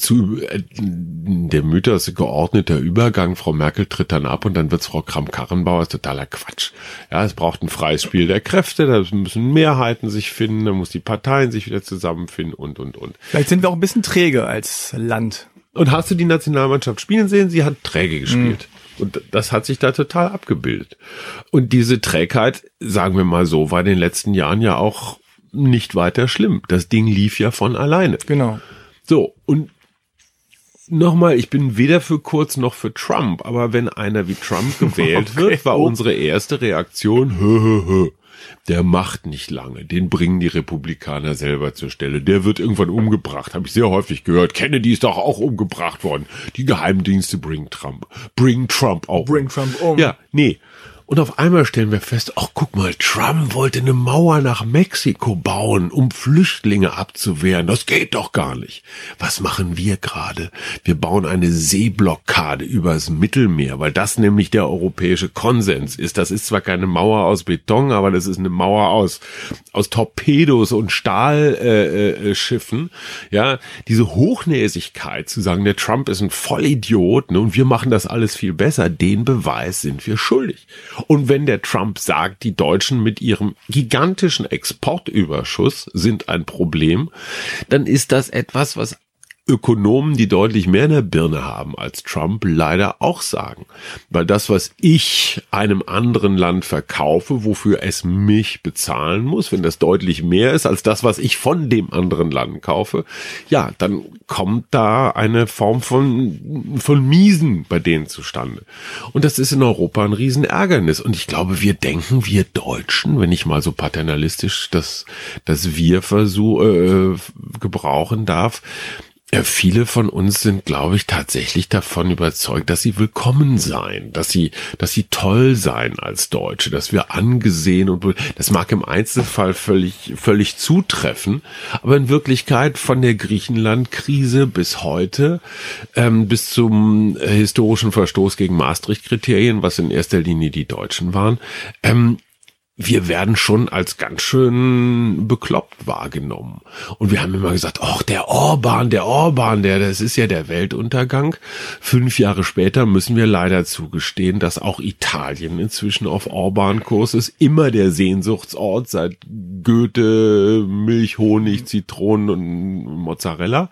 der Mythos geordneter Übergang, Frau Merkel tritt dann ab und dann wird's Frau Kramp-Karrenbauer, ist totaler Quatsch. Ja, es braucht ein freies Spiel der Kräfte, da müssen Mehrheiten sich finden, da muss die Parteien sich wieder zusammenfinden und. Vielleicht sind wir auch ein bisschen träge als Land. Und hast du die Nationalmannschaft spielen sehen? Sie hat träge gespielt. Und das hat sich da total abgebildet. Und diese Trägheit, sagen wir mal so, war in den letzten Jahren ja auch nicht weiter schlimm. Das Ding lief ja von alleine. Genau. So, und nochmal, ich bin weder für Kurz noch für Trump, aber wenn einer wie Trump gewählt wird, war unsere erste Reaktion, der macht nicht lange, den bringen die Republikaner selber zur Stelle, der wird irgendwann umgebracht, habe ich sehr häufig gehört. Kennedy ist doch auch umgebracht worden. Die Geheimdienste bring Trump auch. Bring Trump um. Ja, nee. Und auf einmal stellen wir fest, ach guck mal, Trump wollte eine Mauer nach Mexiko bauen, um Flüchtlinge abzuwehren. Das geht doch gar nicht. Was machen wir gerade? Wir bauen eine Seeblockade übers Mittelmeer, weil das nämlich der europäische Konsens ist. Das ist zwar keine Mauer aus Beton, aber das ist eine Mauer aus Torpedos und Stahlschiffen. Ja, diese Hochnäsigkeit zu sagen, der Trump ist ein Vollidiot, ne, und wir machen das alles viel besser, den Beweis sind wir schuldig. Und wenn der Trump sagt, die Deutschen mit ihrem gigantischen Exportüberschuss sind ein Problem, dann ist das etwas, was Ökonomen, die deutlich mehr in der Birne haben als Trump, leider auch sagen. Weil das, was ich einem anderen Land verkaufe, wofür es mich bezahlen muss, wenn das deutlich mehr ist als das, was ich von dem anderen Land kaufe, ja, dann kommt da eine Form von Miesen bei denen zustande. Und das ist in Europa ein Riesenärgernis. Und ich glaube, wir Deutschen, wenn ich mal so paternalistisch das wir gebrauchen darf, viele von uns sind, glaube ich, tatsächlich davon überzeugt, dass sie willkommen seien, dass sie toll seien als Deutsche, dass wir angesehen und das mag im Einzelfall völlig zutreffen, aber in Wirklichkeit von der Griechenland-Krise bis heute, bis zum historischen Verstoß gegen Maastricht-Kriterien, was in erster Linie die Deutschen waren, wir werden schon als ganz schön bekloppt wahrgenommen. Und wir haben immer gesagt, ach, der Orban, das ist ja der Weltuntergang. 5 Jahre später müssen wir leider zugestehen, dass auch Italien inzwischen auf Orban-Kurs ist. Immer der Sehnsuchtsort seit Goethe, Milch, Honig, Zitronen und Mozzarella.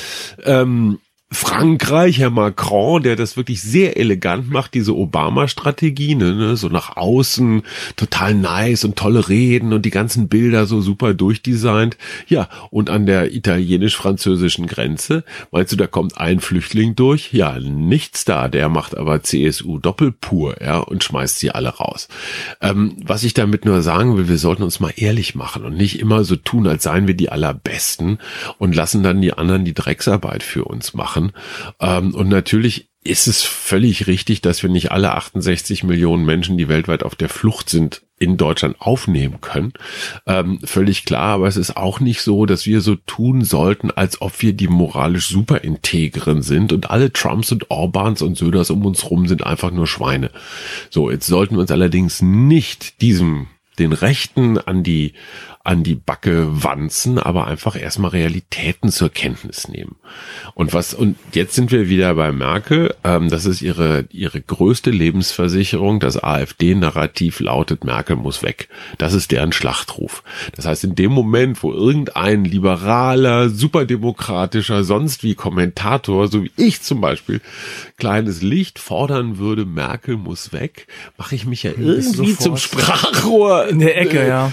Frankreich, Herr Macron, der das wirklich sehr elegant macht, diese Obama-Strategie, ne, so nach außen total nice und tolle Reden und die ganzen Bilder so super durchdesignt. Ja, und an der italienisch-französischen Grenze, meinst du, da kommt ein Flüchtling durch? Ja, nichts da, der macht aber CSU doppelpur, ja, und schmeißt sie alle raus. Was ich damit nur sagen will, wir sollten uns mal ehrlich machen und nicht immer so tun, als seien wir die Allerbesten und lassen dann die anderen die Drecksarbeit für uns machen. Und natürlich ist es völlig richtig, dass wir nicht alle 68 Millionen Menschen, die weltweit auf der Flucht sind, in Deutschland aufnehmen können. Völlig klar, aber es ist auch nicht so, dass wir so tun sollten, als ob wir die moralisch super integren sind und alle Trumps und Orbans und Söders um uns rum sind einfach nur Schweine. So, jetzt sollten wir uns allerdings nicht den Rechten an die Backe wanzen, aber einfach erstmal Realitäten zur Kenntnis nehmen. Und jetzt sind wir wieder bei Merkel. Das ist ihre größte Lebensversicherung. Das AfD-Narrativ lautet, Merkel muss weg. Das ist deren Schlachtruf. Das heißt, in dem Moment, wo irgendein liberaler, superdemokratischer, sonst wie Kommentator, so wie ich zum Beispiel, kleines Licht fordern würde, Merkel muss weg, mache ich mich ja irgendwie zum Sprachrohr in der Ecke, ja.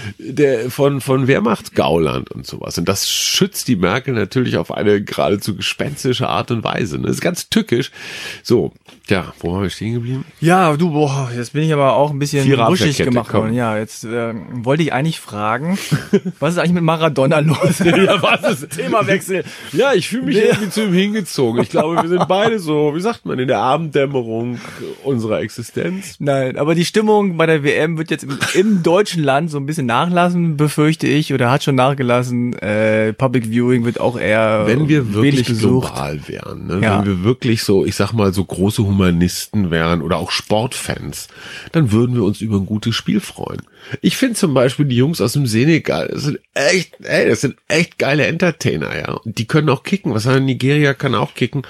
Von Wehrmachtsgauland und sowas. Und das schützt die Merkel natürlich auf eine geradezu gespenstische Art und Weise. Das ist ganz tückisch. So, ja, wo waren wir stehen geblieben? Ja, jetzt bin ich aber auch ein bisschen wuschig gemacht worden. Ja, jetzt wollte ich eigentlich fragen, was ist eigentlich mit Maradona los? Ja, was ist Themawechsel? Ja, ich fühle mich irgendwie zu ihm hingezogen. Ich glaube, wir sind beide so, wie sagt man, in der Abenddämmerung unserer Existenz. Nein, aber die Stimmung bei der WM wird jetzt im deutschen Land so ein bisschen nachlassen, befürchte ich, oder hat schon nachgelassen. Public Viewing wird auch eher wenn wir wirklich besucht. Global wären, ne? Ja. Wenn wir wirklich so, ich sag mal, so große Humanisten wären oder auch Sportfans, dann würden wir uns über ein gutes Spiel freuen. Ich finde zum Beispiel die Jungs aus dem Senegal, das sind echt geile Entertainer, ja. Und die können auch kicken. Was heißt, Nigeria kann auch kicken.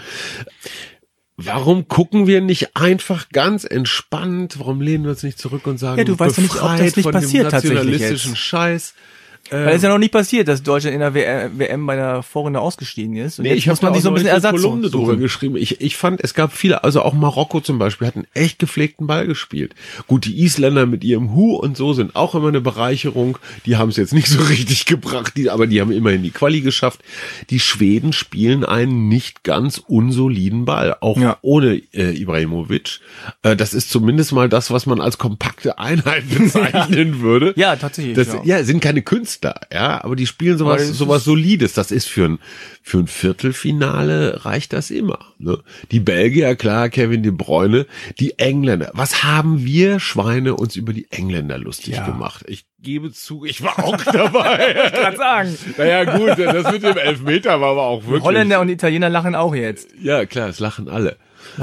Warum gucken wir nicht einfach ganz entspannt? Warum lehnen wir uns nicht zurück und sagen, ja, du weißt doch nicht, ob das nicht passiert tatsächlich jetzt. Scheiß. Weil es ist ja noch nicht passiert, dass Deutschland in der WM bei der Vorrunde ausgestiegen ist. Und nee, ich habe da so ein bisschen Kolumne drüber geschrieben. Ich fand, es gab viele, also auch Marokko zum Beispiel, hat einen echt gepflegten Ball gespielt. Gut, die Isländer mit ihrem Hu und so sind auch immer eine Bereicherung. Die haben es jetzt nicht so richtig gebracht, aber die haben immerhin die Quali geschafft. Die Schweden spielen einen nicht ganz unsoliden Ball, auch ohne Ibrahimovic. Das ist zumindest mal das, was man als kompakte Einheit bezeichnen würde. Ja, tatsächlich. Das sind keine Künstler. Ja, aber die spielen sowas Solides. Das ist für ein Viertelfinale reicht das immer. Ne? Die Belgier, klar, Kevin De Bruyne, die Engländer. Was haben wir Schweine uns über die Engländer lustig gemacht? Ich gebe zu, ich war auch dabei. Ich kann sagen. Naja, gut, das mit dem Elfmeter war aber auch wirklich. Holländer und Italiener lachen auch jetzt. Ja, klar, es lachen alle.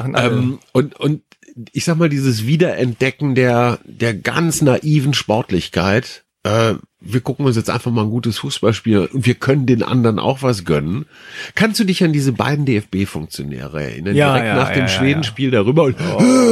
Und ich sag mal, dieses Wiederentdecken der ganz naiven Sportlichkeit. Wir gucken uns jetzt einfach mal ein gutes Fußballspiel und wir können den anderen auch was gönnen. Kannst du dich an diese beiden DFB-Funktionäre erinnern? Direkt nach dem Schwedenspiel darüber und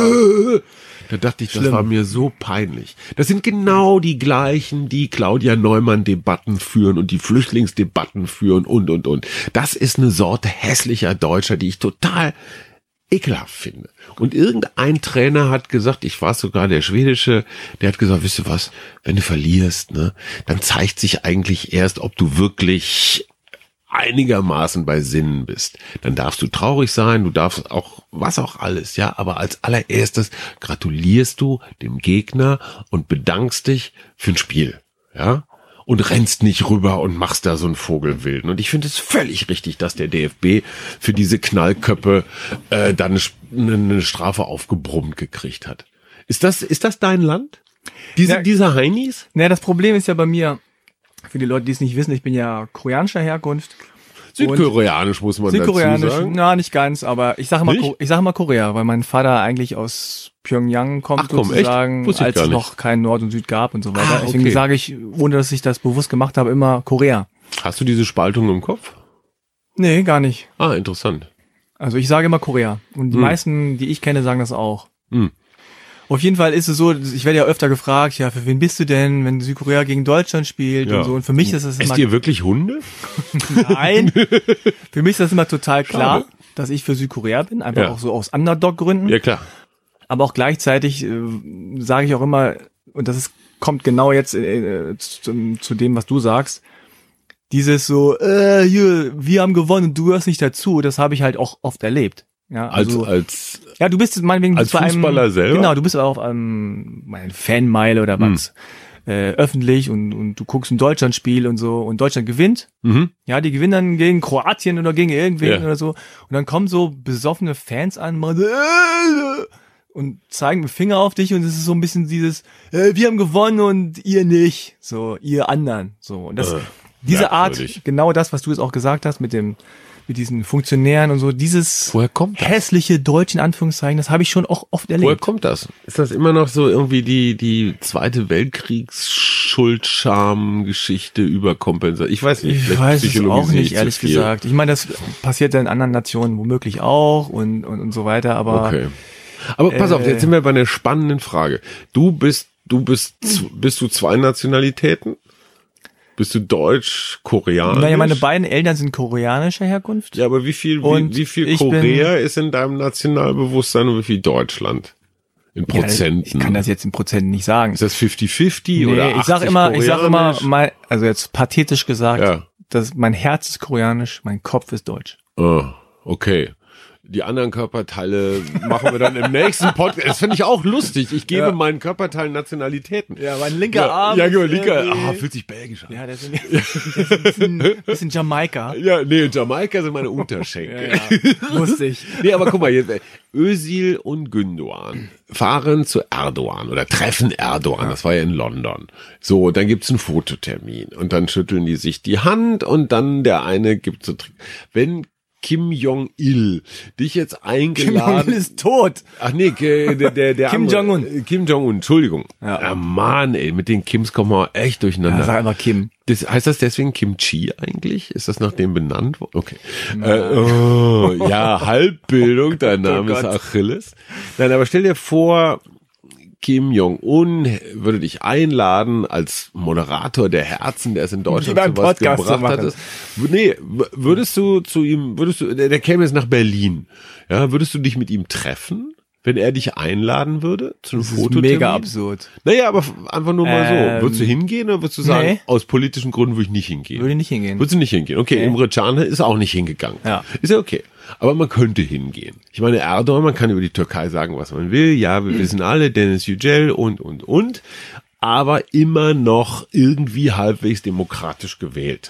da dachte ich, das war mir so peinlich. Das sind genau die gleichen, die Claudia Neumann-Debatten führen und die Flüchtlingsdebatten führen und. Das ist eine Sorte hässlicher Deutscher, die ich total ekelhaft finde. Und irgendein Trainer hat gesagt, ich war sogar der schwedische, der hat gesagt, wisst ihr was, wenn du verlierst, ne, dann zeigt sich eigentlich erst, ob du wirklich einigermaßen bei Sinnen bist. Dann darfst du traurig sein, du darfst auch, was auch alles, ja, aber als allererstes gratulierst du dem Gegner und bedankst dich für ein Spiel, ja. Und rennst nicht rüber und machst da so einen Vogelwilden. Und ich finde es völlig richtig, dass der DFB für diese Knallköppe dann eine Strafe aufgebrummt gekriegt hat. Ist das dein Land? Diese Heinis? Ne, das Problem ist ja bei mir, für die Leute, die es nicht wissen, ich bin ja koreanischer Herkunft. Südkoreanisch muss man dazu Südkoreanisch, sagen. na, nicht ganz, aber ich sage mal Korea, weil mein Vater eigentlich aus Pyongyang kommt, sozusagen, als es noch kein Nord und Süd gab und so weiter. Deswegen sage ich, ohne dass ich das bewusst gemacht habe, immer Korea. Hast du diese Spaltung im Kopf? Nee, gar nicht. Ah, interessant. Also ich sage immer Korea. Und die meisten, die ich kenne, sagen das auch. Hm. Auf jeden Fall ist es so, ich werde ja öfter gefragt, ja, für wen bist du denn, wenn Südkorea gegen Deutschland spielt und so. Und für mich ist das immer... Esst ihr wirklich Hunde? Nein. Für mich ist das immer total klar, dass ich für Südkorea bin. Einfach auch so aus Underdog-Gründen. Ja, klar. Aber auch gleichzeitig sage ich auch immer, und kommt genau jetzt zu dem, was du sagst, dieses so, hier, wir haben gewonnen und du hörst nicht dazu, das habe ich halt auch oft erlebt. Ja, also, ja, du bist meinetwegen als Fußballer selber? Genau, du bist auf einem Fanmeile oder was öffentlich und du guckst ein Deutschlandspiel und so und Deutschland gewinnt. Mhm. Ja, die gewinnen dann gegen Kroatien oder gegen irgendwen oder so und dann kommen so besoffene Fans an und zeigen mit dem Finger auf dich und es ist so ein bisschen dieses, wir haben gewonnen und ihr nicht, so ihr anderen, so und das diese Art, genau das, was du jetzt auch gesagt hast mit diesen Funktionären und so, dieses hässliche Deutsch in Anführungszeichen, das habe ich schon auch oft erlebt. Woher kommt das? Ist das immer noch so irgendwie die Zweite Weltkriegs-Schuldscham-Geschichte überkompensiert? Ich weiß nicht. Ich weiß es auch nicht, ehrlich gesagt. Ich meine, das passiert ja in anderen Nationen womöglich auch und so weiter, aber... Okay. Aber pass auf, jetzt sind wir bei einer spannenden Frage. Bist du zwei Nationalitäten? Bist du deutsch, koreanisch? Naja, meine beiden Eltern sind koreanischer Herkunft. Ja, aber wie viel Korea ist in deinem Nationalbewusstsein und wie viel Deutschland? In Prozenten? Ja, ich kann das jetzt in Prozenten nicht sagen. Ist das 50-50 oder 80 ich sag immer, also jetzt pathetisch gesagt, dass mein Herz ist koreanisch, mein Kopf ist deutsch. Oh, okay. Die anderen Körperteile machen wir dann im nächsten Podcast. Das finde ich auch lustig. Ich gebe meinen Körperteilen Nationalitäten. Ja, mein linker Arm. Ja, genau, linker. Fühlt sich belgisch an. Ja, der ist ein bisschen Jamaika. Ja, nee, Jamaika sind meine Unterschenkel. Ja, lustig. Nee, aber guck mal, jetzt, Özil und Gündoğan fahren zu Erdogan oder treffen Erdogan. Das war ja in London. So, dann gibt's einen Fototermin und dann schütteln die sich die Hand und dann der eine gibt so, wenn Kim Jong-il dich jetzt eingeladen... Kim Jong-il ist tot. Ach nee, der Kim Jong-un. Kim Jong-un, Entschuldigung. Ja. Mann, ey, mit den Kims kommen wir echt durcheinander. Ja, sag einfach Kim. Heißt das deswegen Kimchi eigentlich? Ist das nach dem benannt worden? Okay. Halbbildung, dein Name ist Achilles. Nein, aber stell dir vor... Kim Jong-un würde dich einladen als Moderator der Herzen, der es in Deutschland zu was gebracht hat. Nee, würdest du zu ihm, der käme jetzt nach Berlin, ja, würdest du dich mit ihm treffen, wenn er dich einladen würde zu einem Fototermin? Mega absurd. Naja, aber einfach nur mal so. Würdest du hingehen oder würdest du sagen, aus politischen Gründen würde ich nicht hingehen? Würde nicht hingehen. Würdest du nicht hingehen? Okay, Emre Can ist auch nicht hingegangen. Ja. Ist ja okay. Aber man könnte hingehen. Ich meine, Erdogan, man kann über die Türkei sagen, was man will. Ja, wir wissen alle, Dennis Yücel und. Aber immer noch irgendwie halbwegs demokratisch gewählt.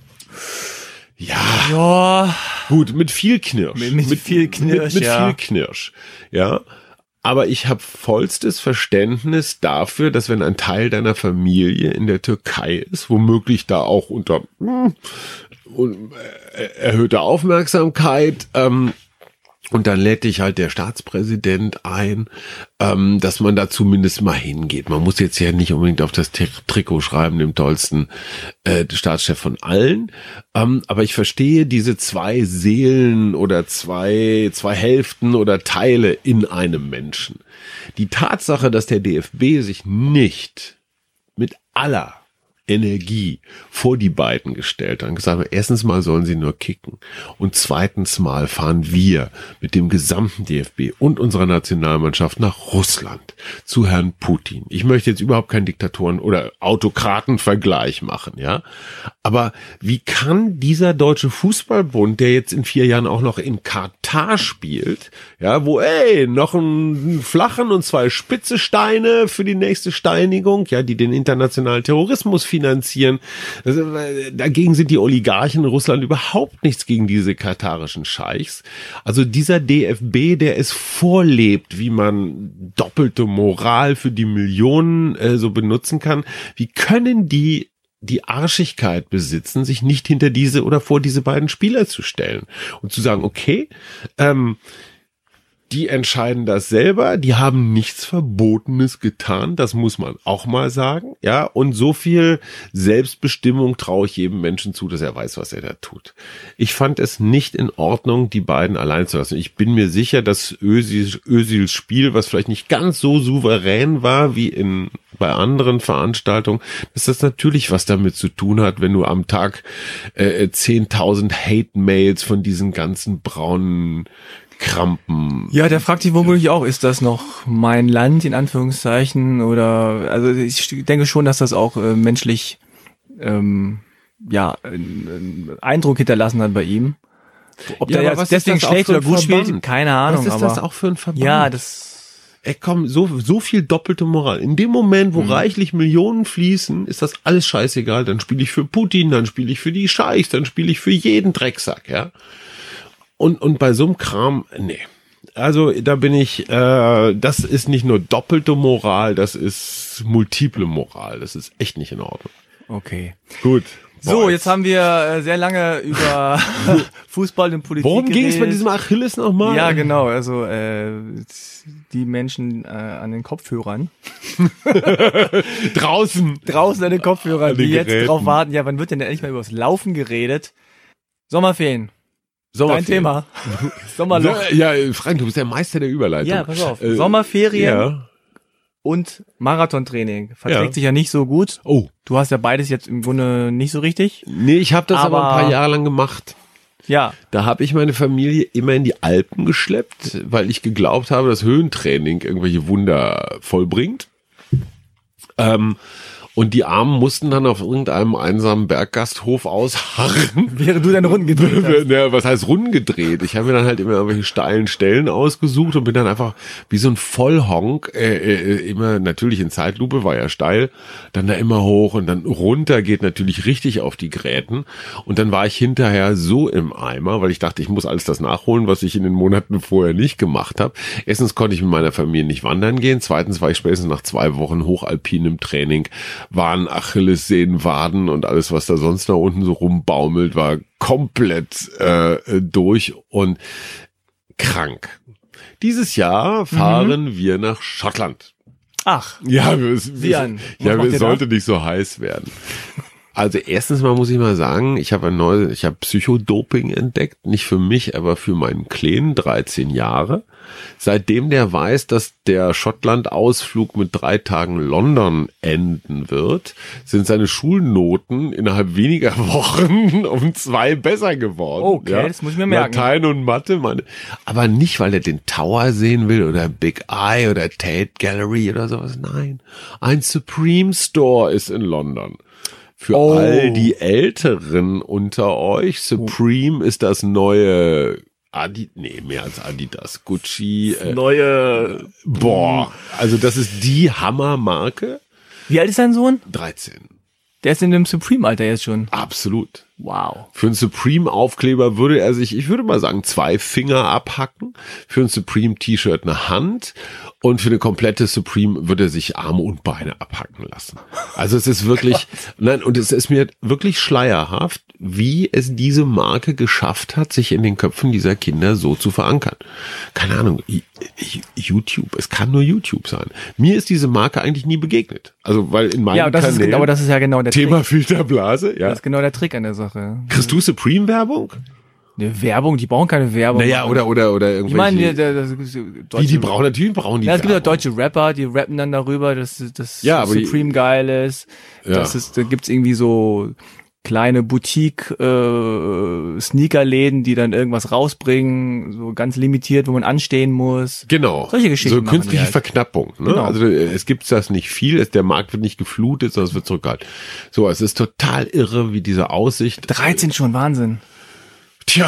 Ja. Gut, mit viel Knirsch. Mit viel Knirsch, mit viel Knirsch. Ja. Aber ich habe vollstes Verständnis dafür, dass wenn ein Teil deiner Familie in der Türkei ist, womöglich da auch unter erhöhter Aufmerksamkeit, und dann lädt dich halt der Staatspräsident ein, dass man da zumindest mal hingeht. Man muss jetzt ja nicht unbedingt auf das Trikot schreiben, dem tollsten Staatschef von allen. Aber ich verstehe diese zwei Seelen oder zwei Hälften oder Teile in einem Menschen. Die Tatsache, dass der DFB sich nicht mit aller Energie vor die beiden gestellt und gesagt hat, erstens mal sollen sie nur kicken und zweitens mal fahren wir mit dem gesamten DFB und unserer Nationalmannschaft nach Russland zu Herrn Putin. Ich möchte jetzt überhaupt keinen Diktatoren- oder Autokratenvergleich machen, ja. Aber wie kann dieser Deutsche Fußballbund, der jetzt in 4 Jahren auch noch in Katar spielt, ja, wo, noch einen flachen und 2 spitze Steine für die nächste Steinigung, ja, die den internationalen Terrorismus finanzieren. Dagegen sind die Oligarchen in Russland überhaupt nichts gegen diese katarischen Scheichs. Also dieser DFB, der es vorlebt, wie man doppelte Moral für die Millionen so benutzen kann, wie können die die Arschigkeit besitzen, sich nicht hinter diese oder vor diese beiden Spieler zu stellen und zu sagen, okay, die entscheiden das selber, die haben nichts Verbotenes getan, das muss man auch mal sagen, ja, und so viel Selbstbestimmung traue ich jedem Menschen zu, dass er weiß, was er da tut. Ich fand es nicht in Ordnung, die beiden allein zu lassen. Ich bin mir sicher, dass Özils Spiel, was vielleicht nicht ganz so souverän war wie bei anderen Veranstaltungen, dass das natürlich was damit zu tun hat, wenn du am Tag 10.000 Hate-Mails von diesen ganzen braunen Krampen. Ja, der fragt sich womöglich auch, ist das noch mein Land, in Anführungszeichen, oder, also ich denke schon, dass das auch menschlich, einen Eindruck hinterlassen hat bei ihm. Ob der jetzt deswegen schlecht oder gut spielt, keine Ahnung. Was ist das auch für ein Verband? Ja, das... Ey, komm, so viel doppelte Moral. In dem Moment, wo reichlich Millionen fließen, ist das alles scheißegal. Dann spiele ich für Putin, dann spiele ich für die Scheichs, dann spiele ich für jeden Drecksack, ja. Und bei so einem Kram, nee. Also da bin ich, das ist nicht nur doppelte Moral, das ist multiple Moral. Das ist echt nicht in Ordnung. Okay. Gut. So, jetzt haben wir sehr lange über Fußball und Politik Worum ging es bei geredet. diesem Achilles nochmal? Ja, genau. Also die Menschen an den Kopfhörern. Draußen An den Kopfhörern, an den die jetzt Geräten. drauf warten. Ja, wann wird denn endlich mal über das Laufen geredet? Sommerferien. Dein Sommerferien. Thema. Sommerloch. Ja, Frank, du bist der Meister der Überleitung. Ja, pass auf. Sommerferien Ja. und Marathontraining. Verträgt Ja. sich ja nicht so gut. Oh. Du hast ja beides jetzt im Grunde nicht so richtig. Nee, ich habe das aber ein paar Jahre lang gemacht. Ja. Da habe ich meine Familie immer in die Alpen geschleppt, weil ich geglaubt habe, dass Höhentraining irgendwelche Wunder vollbringt. Und die Armen mussten dann auf irgendeinem einsamen Berggasthof ausharren. Während du deine Runden gedreht hast. Ja, was heißt Runden gedreht? Ich habe mir dann halt immer irgendwelche steilen Stellen ausgesucht und bin dann einfach wie so ein Vollhonk, immer natürlich in Zeitlupe, war ja steil, dann da immer hoch und dann runter, geht natürlich richtig auf die Gräten. Und dann war ich hinterher so im Eimer, weil ich dachte, ich muss alles das nachholen, was ich in den Monaten vorher nicht gemacht habe. Erstens konnte ich mit meiner Familie nicht wandern gehen. Zweitens war ich spätestens nach 2 Wochen hochalpinem Training, waren Achillessehnen, Waden und alles, was da sonst da unten so rumbaumelt, war komplett durch und krank. Dieses Jahr fahren wir nach Schottland. Ach. Ja, Was macht ihr da? sollte nicht so heiß werden. Also erstens mal muss ich mal sagen, ich habe Psychodoping entdeckt, nicht für mich, aber für meinen Kleinen, 13 Jahre. Seitdem der weiß, dass der Schottland-Ausflug mit 3 Tagen London enden wird, sind seine Schulnoten innerhalb weniger Wochen um 2 besser geworden. Okay, das muss ich mir merken. Latein und Mathe, aber nicht, weil er den Tower sehen will oder Big Eye oder Tate Gallery oder sowas. Nein, ein Supreme Store ist in London. Für all die Älteren unter euch, Supreme ist das neue mehr als Adidas, Gucci. Neue. Also das ist die Hammermarke. Wie alt ist dein Sohn? 13. Der ist in dem Supreme-Alter jetzt schon. Absolut. Wow. Für einen Supreme-Aufkleber würde er sich, ich würde mal sagen, 2 Finger abhacken. Für ein Supreme-T-Shirt eine Hand. Und für eine komplette Supreme würde er sich Arme und Beine abhacken lassen. Also es ist wirklich, und es ist mir wirklich schleierhaft, wie es diese Marke geschafft hat, sich in den Köpfen dieser Kinder so zu verankern. Keine Ahnung, YouTube, es kann nur YouTube sein. Mir ist diese Marke eigentlich nie begegnet. Also, weil in meinem Kanälen, aber das ist ja genau der Thema Trick. Filterblase, ja. Das ist genau der Trick an der Sache. Kriegst du Supreme-Werbung? Eine Werbung, die brauchen keine Werbung. Naja, oder irgendwelche. Ich meine, die brauchen die ja, es gibt ja Werbung. deutsche Rapper, die rappen dann darüber, dass Ja, aber Supreme geil ist. Ja. Da gibt's irgendwie so kleine Boutique Sneakerläden, die dann irgendwas rausbringen, so ganz limitiert, wo man anstehen muss. Genau. Solche Geschichten So machen die künstliche halt. Verknappung. Ne? Genau. Also es gibt das nicht viel, der Markt wird nicht geflutet, sondern es wird zurückgehalten. So, es ist total irre, wie diese Aussicht. 13 schon, Wahnsinn. Tja,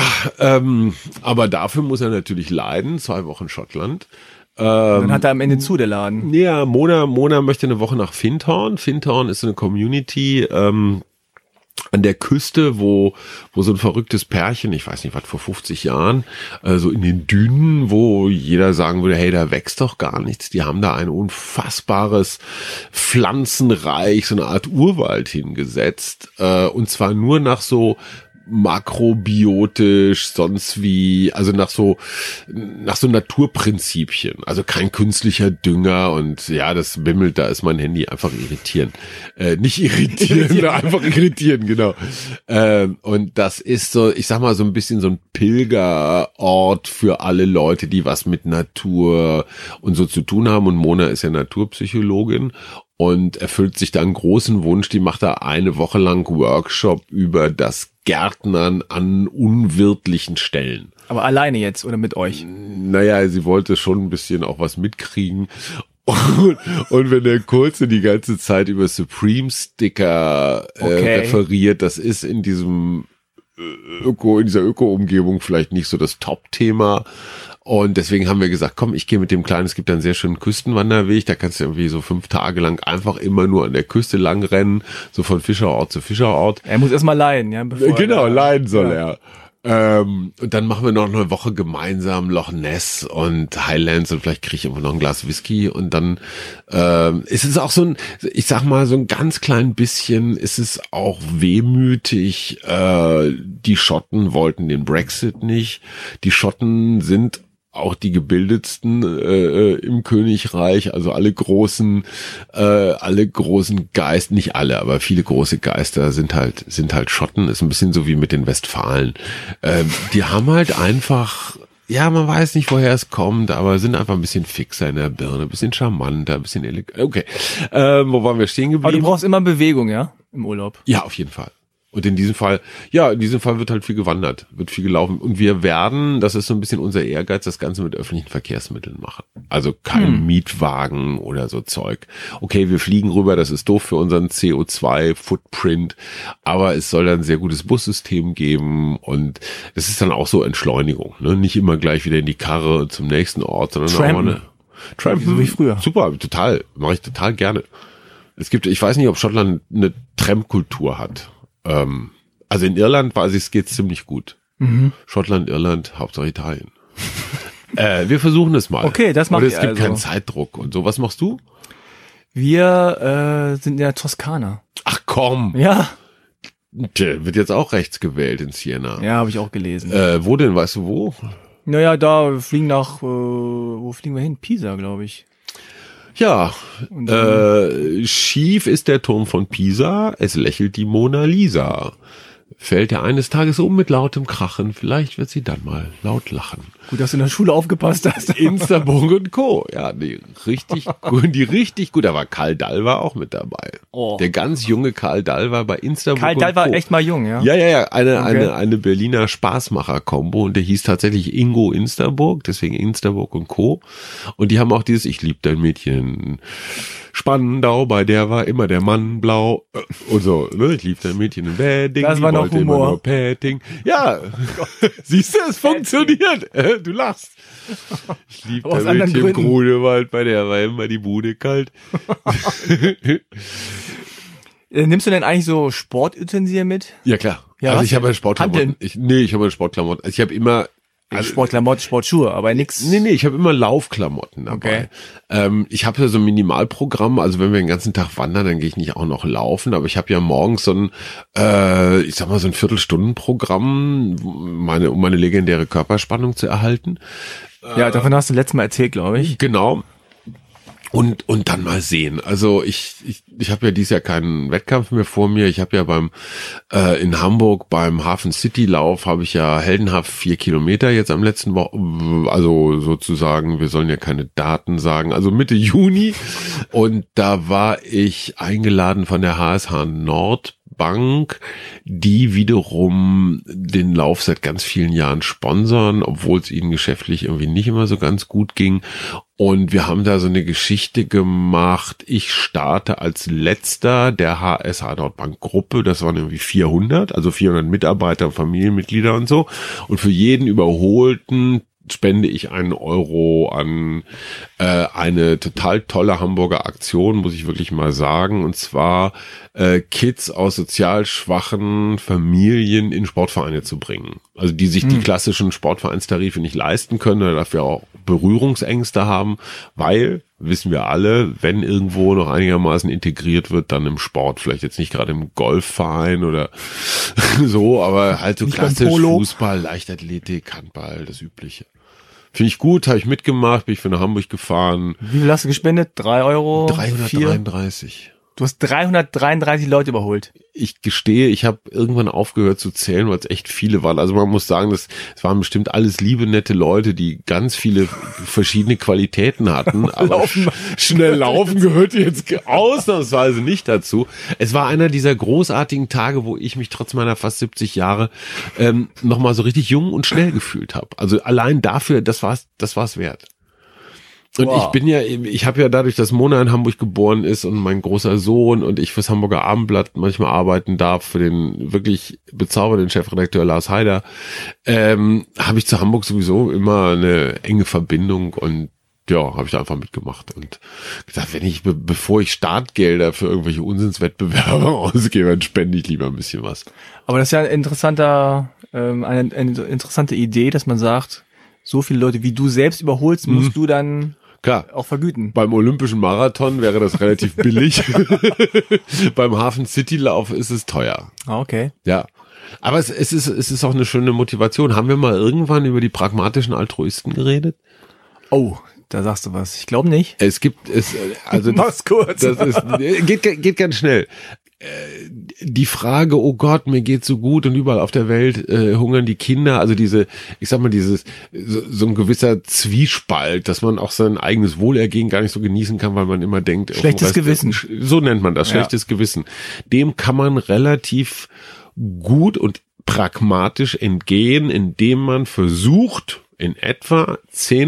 aber dafür muss er natürlich leiden. 2 Wochen Schottland. Dann hat er am Ende zu, der Laden. Ja, Mona möchte eine Woche nach Findhorn. Findhorn ist eine Community, an der Küste, wo so ein verrücktes Pärchen, ich weiß nicht, was vor 50 Jahren, so in den Dünen, wo jeder sagen würde, hey, da wächst doch gar nichts. Die haben da ein unfassbares Pflanzenreich, so eine Art Urwald hingesetzt, und zwar nur nach so makrobiotisch, sonst wie, also nach so Naturprinzipien, also kein künstlicher Dünger und ja, das bimmelt, da ist mein Handy, einfach irritieren. Nicht irritieren, einfach irritieren, genau. Und das ist so, ich sag mal, so ein bisschen so ein Pilgerort für alle Leute, die was mit Natur und so zu tun haben, und Mona ist ja Naturpsychologin und erfüllt sich da einen großen Wunsch, die macht da eine Woche lang Workshop über das Gärtnern an unwirtlichen Stellen. Aber alleine jetzt oder mit euch? Naja, sie wollte schon ein bisschen auch was mitkriegen. Und wenn der Kurze die ganze Zeit über Supreme-Sticker referiert, das ist in dieser Öko-Umgebung vielleicht nicht so das Top-Thema. Und deswegen haben wir gesagt, komm, ich gehe mit dem Kleinen, es gibt einen sehr schönen Küstenwanderweg, da kannst du irgendwie so 5 Tage lang einfach immer nur an der Küste lang rennen, so von Fischerort zu Fischerort. Er muss erstmal leiden, ja. Genau, leiden soll er. Und dann machen wir noch eine Woche gemeinsam Loch Ness und Highlands und vielleicht kriege ich immer noch ein Glas Whisky und dann ist es auch so ein, ich sag mal, so ein ganz klein bisschen ist es auch wehmütig. Die Schotten wollten den Brexit nicht. Die Schotten sind auch die gebildetsten im Königreich, also alle großen Geister, nicht alle, aber viele große Geister sind halt Schotten, ist ein bisschen so wie mit den Westfalen. Die haben halt einfach, ja, man weiß nicht, woher es kommt, aber sind einfach ein bisschen fixer in der Birne, ein bisschen charmanter, ein bisschen okay. Wo waren wir stehen geblieben? Aber du brauchst immer Bewegung, ja, im Urlaub? Ja, auf jeden Fall. Und in diesem Fall wird halt viel gewandert, wird viel gelaufen. Und wir werden, das ist so ein bisschen unser Ehrgeiz, das Ganze mit öffentlichen Verkehrsmitteln machen. Also kein Mietwagen oder so Zeug. Okay, wir fliegen rüber, das ist doof für unseren CO2-Footprint, aber es soll dann ein sehr gutes Bussystem geben und es ist dann auch so Entschleunigung, ne? Nicht immer gleich wieder in die Karre zum nächsten Ort, sondern auch mal eine Trampen. So wie früher. Super, total, mache ich total gerne. Ich weiß nicht, ob Schottland eine Tramkultur hat. Also in Irland geht's ziemlich gut. Schottland, Irland, Hauptsache Italien. Wir versuchen es mal. Okay, das macht ihr. Und es gibt keinen Zeitdruck und so. Was machst du? Wir sind in der Toskana. Ach komm. Ja. Der wird jetzt auch rechts gewählt in Siena. Ja, habe ich auch gelesen. Wo denn? Weißt du wo? Naja, wo fliegen wir hin? Pisa, glaube ich. Ja, schief ist der Turm von Pisa, es lächelt die Mona Lisa. Fällt er eines Tages um mit lautem Krachen, vielleicht wird sie dann mal laut lachen. Gut, dass du in der Schule aufgepasst hast. Instaburg und Co. Ja, richtig gut. Da war Karl Dall war auch mit dabei. Oh. Der ganz junge Karl Dall war bei Instaburg Karl Dall war echt mal jung, ja? Ja. Eine Berliner Spaßmacher-Kombo und der hieß tatsächlich Ingo Instaburg, deswegen Instaburg und Co. Und die haben auch dieses Ich lieb dein Mädchen Spandau, bei der war immer der Mann blau und so, ne? Ich lieb dein Mädchen in Wedding. Das war noch Humor. Ja, siehst du, es funktioniert. Du lachst. Ich lieb dein Mädchen im Grunewald, bei der war immer die Bude kalt. Nimmst du denn eigentlich so Sportutensilien mit? Ja, klar. Ja, also ich habe Sportklamotten. Hanteln? Ich habe Sportklamotten. Also ich habe immer Sportklamotten, Sportschuhe, aber nix. Nee, ich habe immer Laufklamotten dabei. Okay. Ich habe ja so ein Minimalprogramm, also wenn wir den ganzen Tag wandern, dann gehe ich nicht auch noch laufen, aber ich habe ja morgens so ein, ich sag mal so ein Viertelstundenprogramm, um meine legendäre Körperspannung zu erhalten. Ja, davon hast du letztes Mal erzählt, glaube ich. Genau. Und dann mal sehen. Also ich habe ja dieses Jahr keinen Wettkampf mehr vor mir. Ich habe ja in Hamburg beim Hafen City Lauf habe ich ja heldenhaft 4 Kilometer jetzt am letzten Woche, also sozusagen, wir sollen ja keine Daten sagen, also Mitte Juni. Und da war ich eingeladen von der HSH Nordbank, die wiederum den Lauf seit ganz vielen Jahren sponsern, obwohl es ihnen geschäftlich irgendwie nicht immer so ganz gut ging. Und wir haben da so eine Geschichte gemacht. Ich starte als letzter der HSH Nordbank Gruppe. Das waren irgendwie 400, also 400 Mitarbeiter, Familienmitglieder und so. Und für jeden Überholten spende ich 1 Euro an eine total tolle Hamburger Aktion, muss ich wirklich mal sagen, und zwar Kids aus sozial schwachen Familien in Sportvereine zu bringen. Also die sich die klassischen Sportvereinstarife nicht leisten können oder dafür auch Berührungsängste haben, weil, wissen wir alle, wenn irgendwo noch einigermaßen integriert wird, dann im Sport, vielleicht jetzt nicht gerade im Golfverein oder so, aber halt so nicht klassisch Fußball, Leichtathletik, Handball, das Übliche. Finde ich gut, habe ich mitgemacht, bin ich für nach Hamburg gefahren. Wie viel hast du gespendet? 3 Euro? 333. Du hast 333 Leute überholt. Ich gestehe, ich habe irgendwann aufgehört zu zählen, weil es echt viele waren. Also man muss sagen, es waren bestimmt alles liebe, nette Leute, die ganz viele verschiedene Qualitäten hatten. Aber schnell laufen gehörte jetzt ausnahmsweise nicht dazu. Es war einer dieser großartigen Tage, wo ich mich trotz meiner fast 70 Jahre nochmal so richtig jung und schnell gefühlt habe. Also allein dafür, das war's wert. Und wow. ich habe ja dadurch, dass Mona in Hamburg geboren ist und mein großer Sohn und ich fürs Hamburger Abendblatt manchmal arbeiten darf, für den wirklich bezaubernden Chefredakteur Lars Heider, habe ich zu Hamburg sowieso immer eine enge Verbindung und ja, habe ich da einfach mitgemacht und gesagt, wenn ich, bevor ich Startgelder für irgendwelche Unsinnswettbewerbe ausgebe, dann spende ich lieber ein bisschen was. Aber das ist ja eine interessante Idee, dass man sagt, so viele Leute, wie du selbst überholst, musst du dann klar auch vergüten. Beim Olympischen Marathon wäre das relativ billig. Beim Hafen City Lauf ist es teuer. Ah, okay. Ja. Aber es ist auch eine schöne Motivation. Haben wir mal irgendwann über die pragmatischen Altruisten geredet? Oh, da sagst du was. Ich glaube nicht. Mach's kurz. Geht ganz schnell. Die Frage, oh Gott, mir geht's so gut und überall auf der Welt hungern die Kinder, also so ein gewisser Zwiespalt, dass man auch sein eigenes Wohlergehen gar nicht so genießen kann, weil man immer denkt, schlechtes Gewissen. So nennt man das, schlechtes Gewissen. Dem kann man relativ gut und pragmatisch entgehen, indem man versucht, in etwa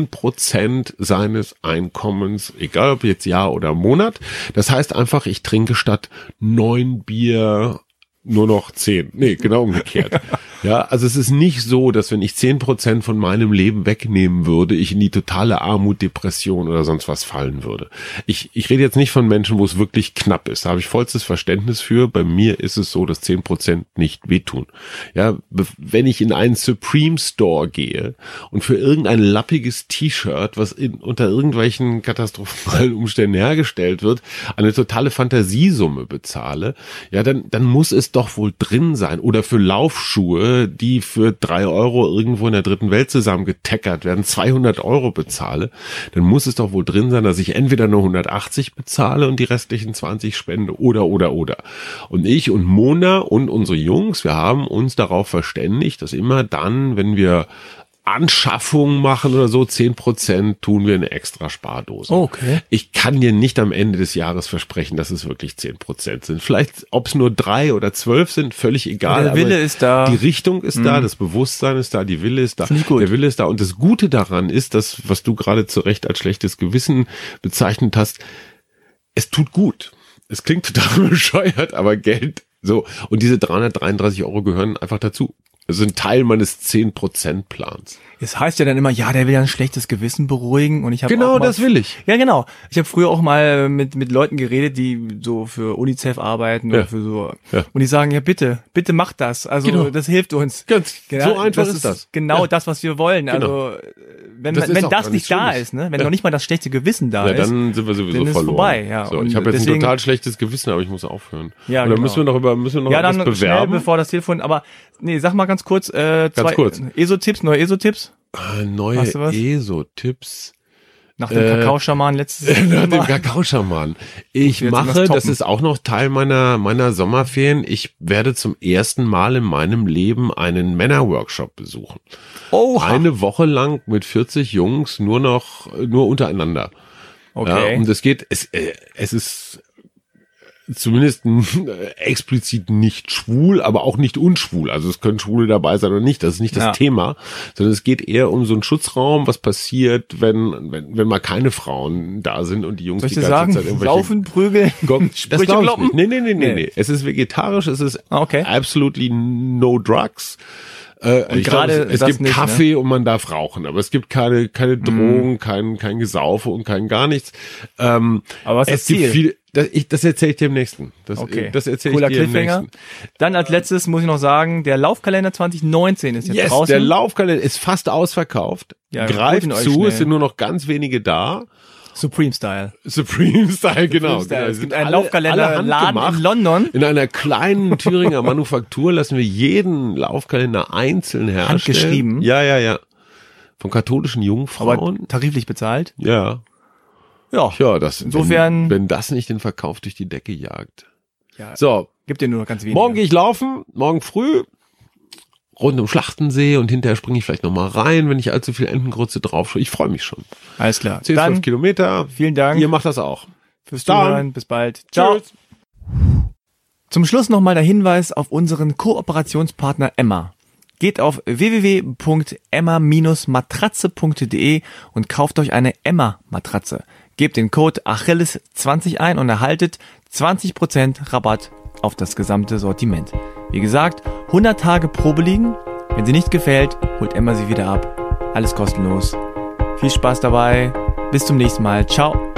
10% seines Einkommens, egal ob jetzt Jahr oder Monat. Das heißt einfach, ich trinke statt 9 Bier nur noch 10. Nee, genau umgekehrt. Ja, also es ist nicht so, dass wenn ich 10% von meinem Leben wegnehmen würde, ich in die totale Armut, Depression oder sonst was fallen würde. Ich rede jetzt nicht von Menschen, wo es wirklich knapp ist. Da habe ich vollstes Verständnis für. Bei mir ist es so, dass 10% nicht wehtun. Ja, wenn ich in einen Supreme Store gehe und für irgendein lappiges T-Shirt, was unter irgendwelchen katastrophalen Umständen hergestellt wird, eine totale Fantasiesumme bezahle, ja, dann muss es doch wohl drin sein. Oder für Laufschuhe, die für 3 Euro irgendwo in der dritten Welt zusammengetackert werden, 200 Euro bezahle, dann muss es doch wohl drin sein, dass ich entweder nur 180 bezahle und die restlichen 20 spende oder. Und ich und Mona und unsere Jungs, wir haben uns darauf verständigt, dass immer dann, wenn wir Anschaffungen machen oder so, 10% tun wir eine extra Spardose. Okay. Ich kann dir nicht am Ende des Jahres versprechen, dass es wirklich 10% sind. Vielleicht, ob es nur 3 oder 12 sind, völlig egal. Der Wille ist da. Die Richtung ist da, das Bewusstsein ist da, die Wille ist da. Finde ich gut. Der Wille ist da. Und das Gute daran ist, dass, was du gerade zu Recht als schlechtes Gewissen bezeichnet hast, es tut gut. Es klingt total bescheuert, aber Geld, so. Und diese 333 Euro gehören einfach dazu. Das ist ein Teil meines 10% Plans. Es heißt ja dann immer, ja, der will ja ein schlechtes Gewissen beruhigen und ich habe genau auch mal, das will ich. Ja, genau. Ich habe früher auch mal mit Leuten geredet, die so für UNICEF arbeiten oder für so und die sagen, ja bitte mach das. Also das hilft uns. Ganz genau, so einfach ist das. Genau das, was wir wollen. Genau. Also wenn das nicht da ist, ne, wenn noch nicht mal das schlechte Gewissen da ist, dann sind wir sowieso dann ist verloren. Vorbei, ja. So, ich habe jetzt ein total schlechtes Gewissen, aber ich muss aufhören. Ja, und dann genau. müssen wir noch ja, etwas dann bewerben. schnell, bevor das Telefon, aber nee, sag mal ganz kurz, neue ESO-Tipps. Neue ESO-Tipps. Nach dem Kakao-Schaman letztes Nach dem Kakao-Schaman. Ich mache, das ist auch noch Teil meiner Sommerferien, ich werde zum ersten Mal in meinem Leben einen Männerworkshop besuchen. Oha. Eine Woche lang mit 40 Jungs, nur untereinander. Okay. Ja, und es ist zumindest explizit nicht schwul, aber auch nicht unschwul. Also es können Schwule dabei sein oder nicht. Das ist nicht das Thema, sondern es geht eher um so einen Schutzraum, was passiert, wenn mal keine Frauen da sind und die Jungs die ganze Zeit irgendwelche Saufen, prügeln, das glaube ich nicht. Nee. Es ist vegetarisch, es ist absolutely no drugs. Ich gerade glaube, es das gibt nicht, Kaffee und man darf rauchen, aber es gibt keine Drogen, kein Gesaufe und kein gar nichts. Aber was ist das Ziel? Gibt viele, das erzähle ich dir im nächsten. Das erzähle Cooler ich dir im Cliffhanger. nächsten. Dann als letztes muss ich noch sagen, der Laufkalender 2019 ist jetzt draußen. Der Laufkalender ist fast ausverkauft. Ja, greift holt ihn euch zu, schnell. es sind nur noch ganz wenige da. Supreme Style. Supreme Style, genau. Style. Genau. Es gibt einen Laufkalender-Laden handgemacht. in London. In einer kleinen Thüringer Manufaktur lassen wir jeden Laufkalender einzeln herstellen. Handgeschrieben. Ja. Von katholischen Jungfrauen. Aber tariflich bezahlt. Ja. Ja. Ja, das, Insofern. wenn das nicht den Verkauf durch die Decke jagt. Ja. So. Gibt dir nur noch ganz wenig. Morgen gehe ich laufen, morgen früh. Rund um Schlachtensee und hinterher springe ich vielleicht nochmal rein, wenn ich allzu viel Entengrütze drauf schaue. Ich freue mich schon. Alles klar. 10-12 Kilometer. Vielen Dank. Ihr macht das auch. Fürs Zuhören. Bis bald. Ciao. Tschüss. Zum Schluss nochmal der Hinweis auf unseren Kooperationspartner Emma. Geht auf www.emma-matratze.de und kauft euch eine Emma-Matratze. Gebt den Code Achilles20 ein und erhaltet 20% Rabatt auf das gesamte Sortiment. Wie gesagt, 100 Tage Probe liegen. Wenn sie nicht gefällt, holt Emma sie wieder ab. Alles kostenlos. Viel Spaß dabei. Bis zum nächsten Mal. Ciao.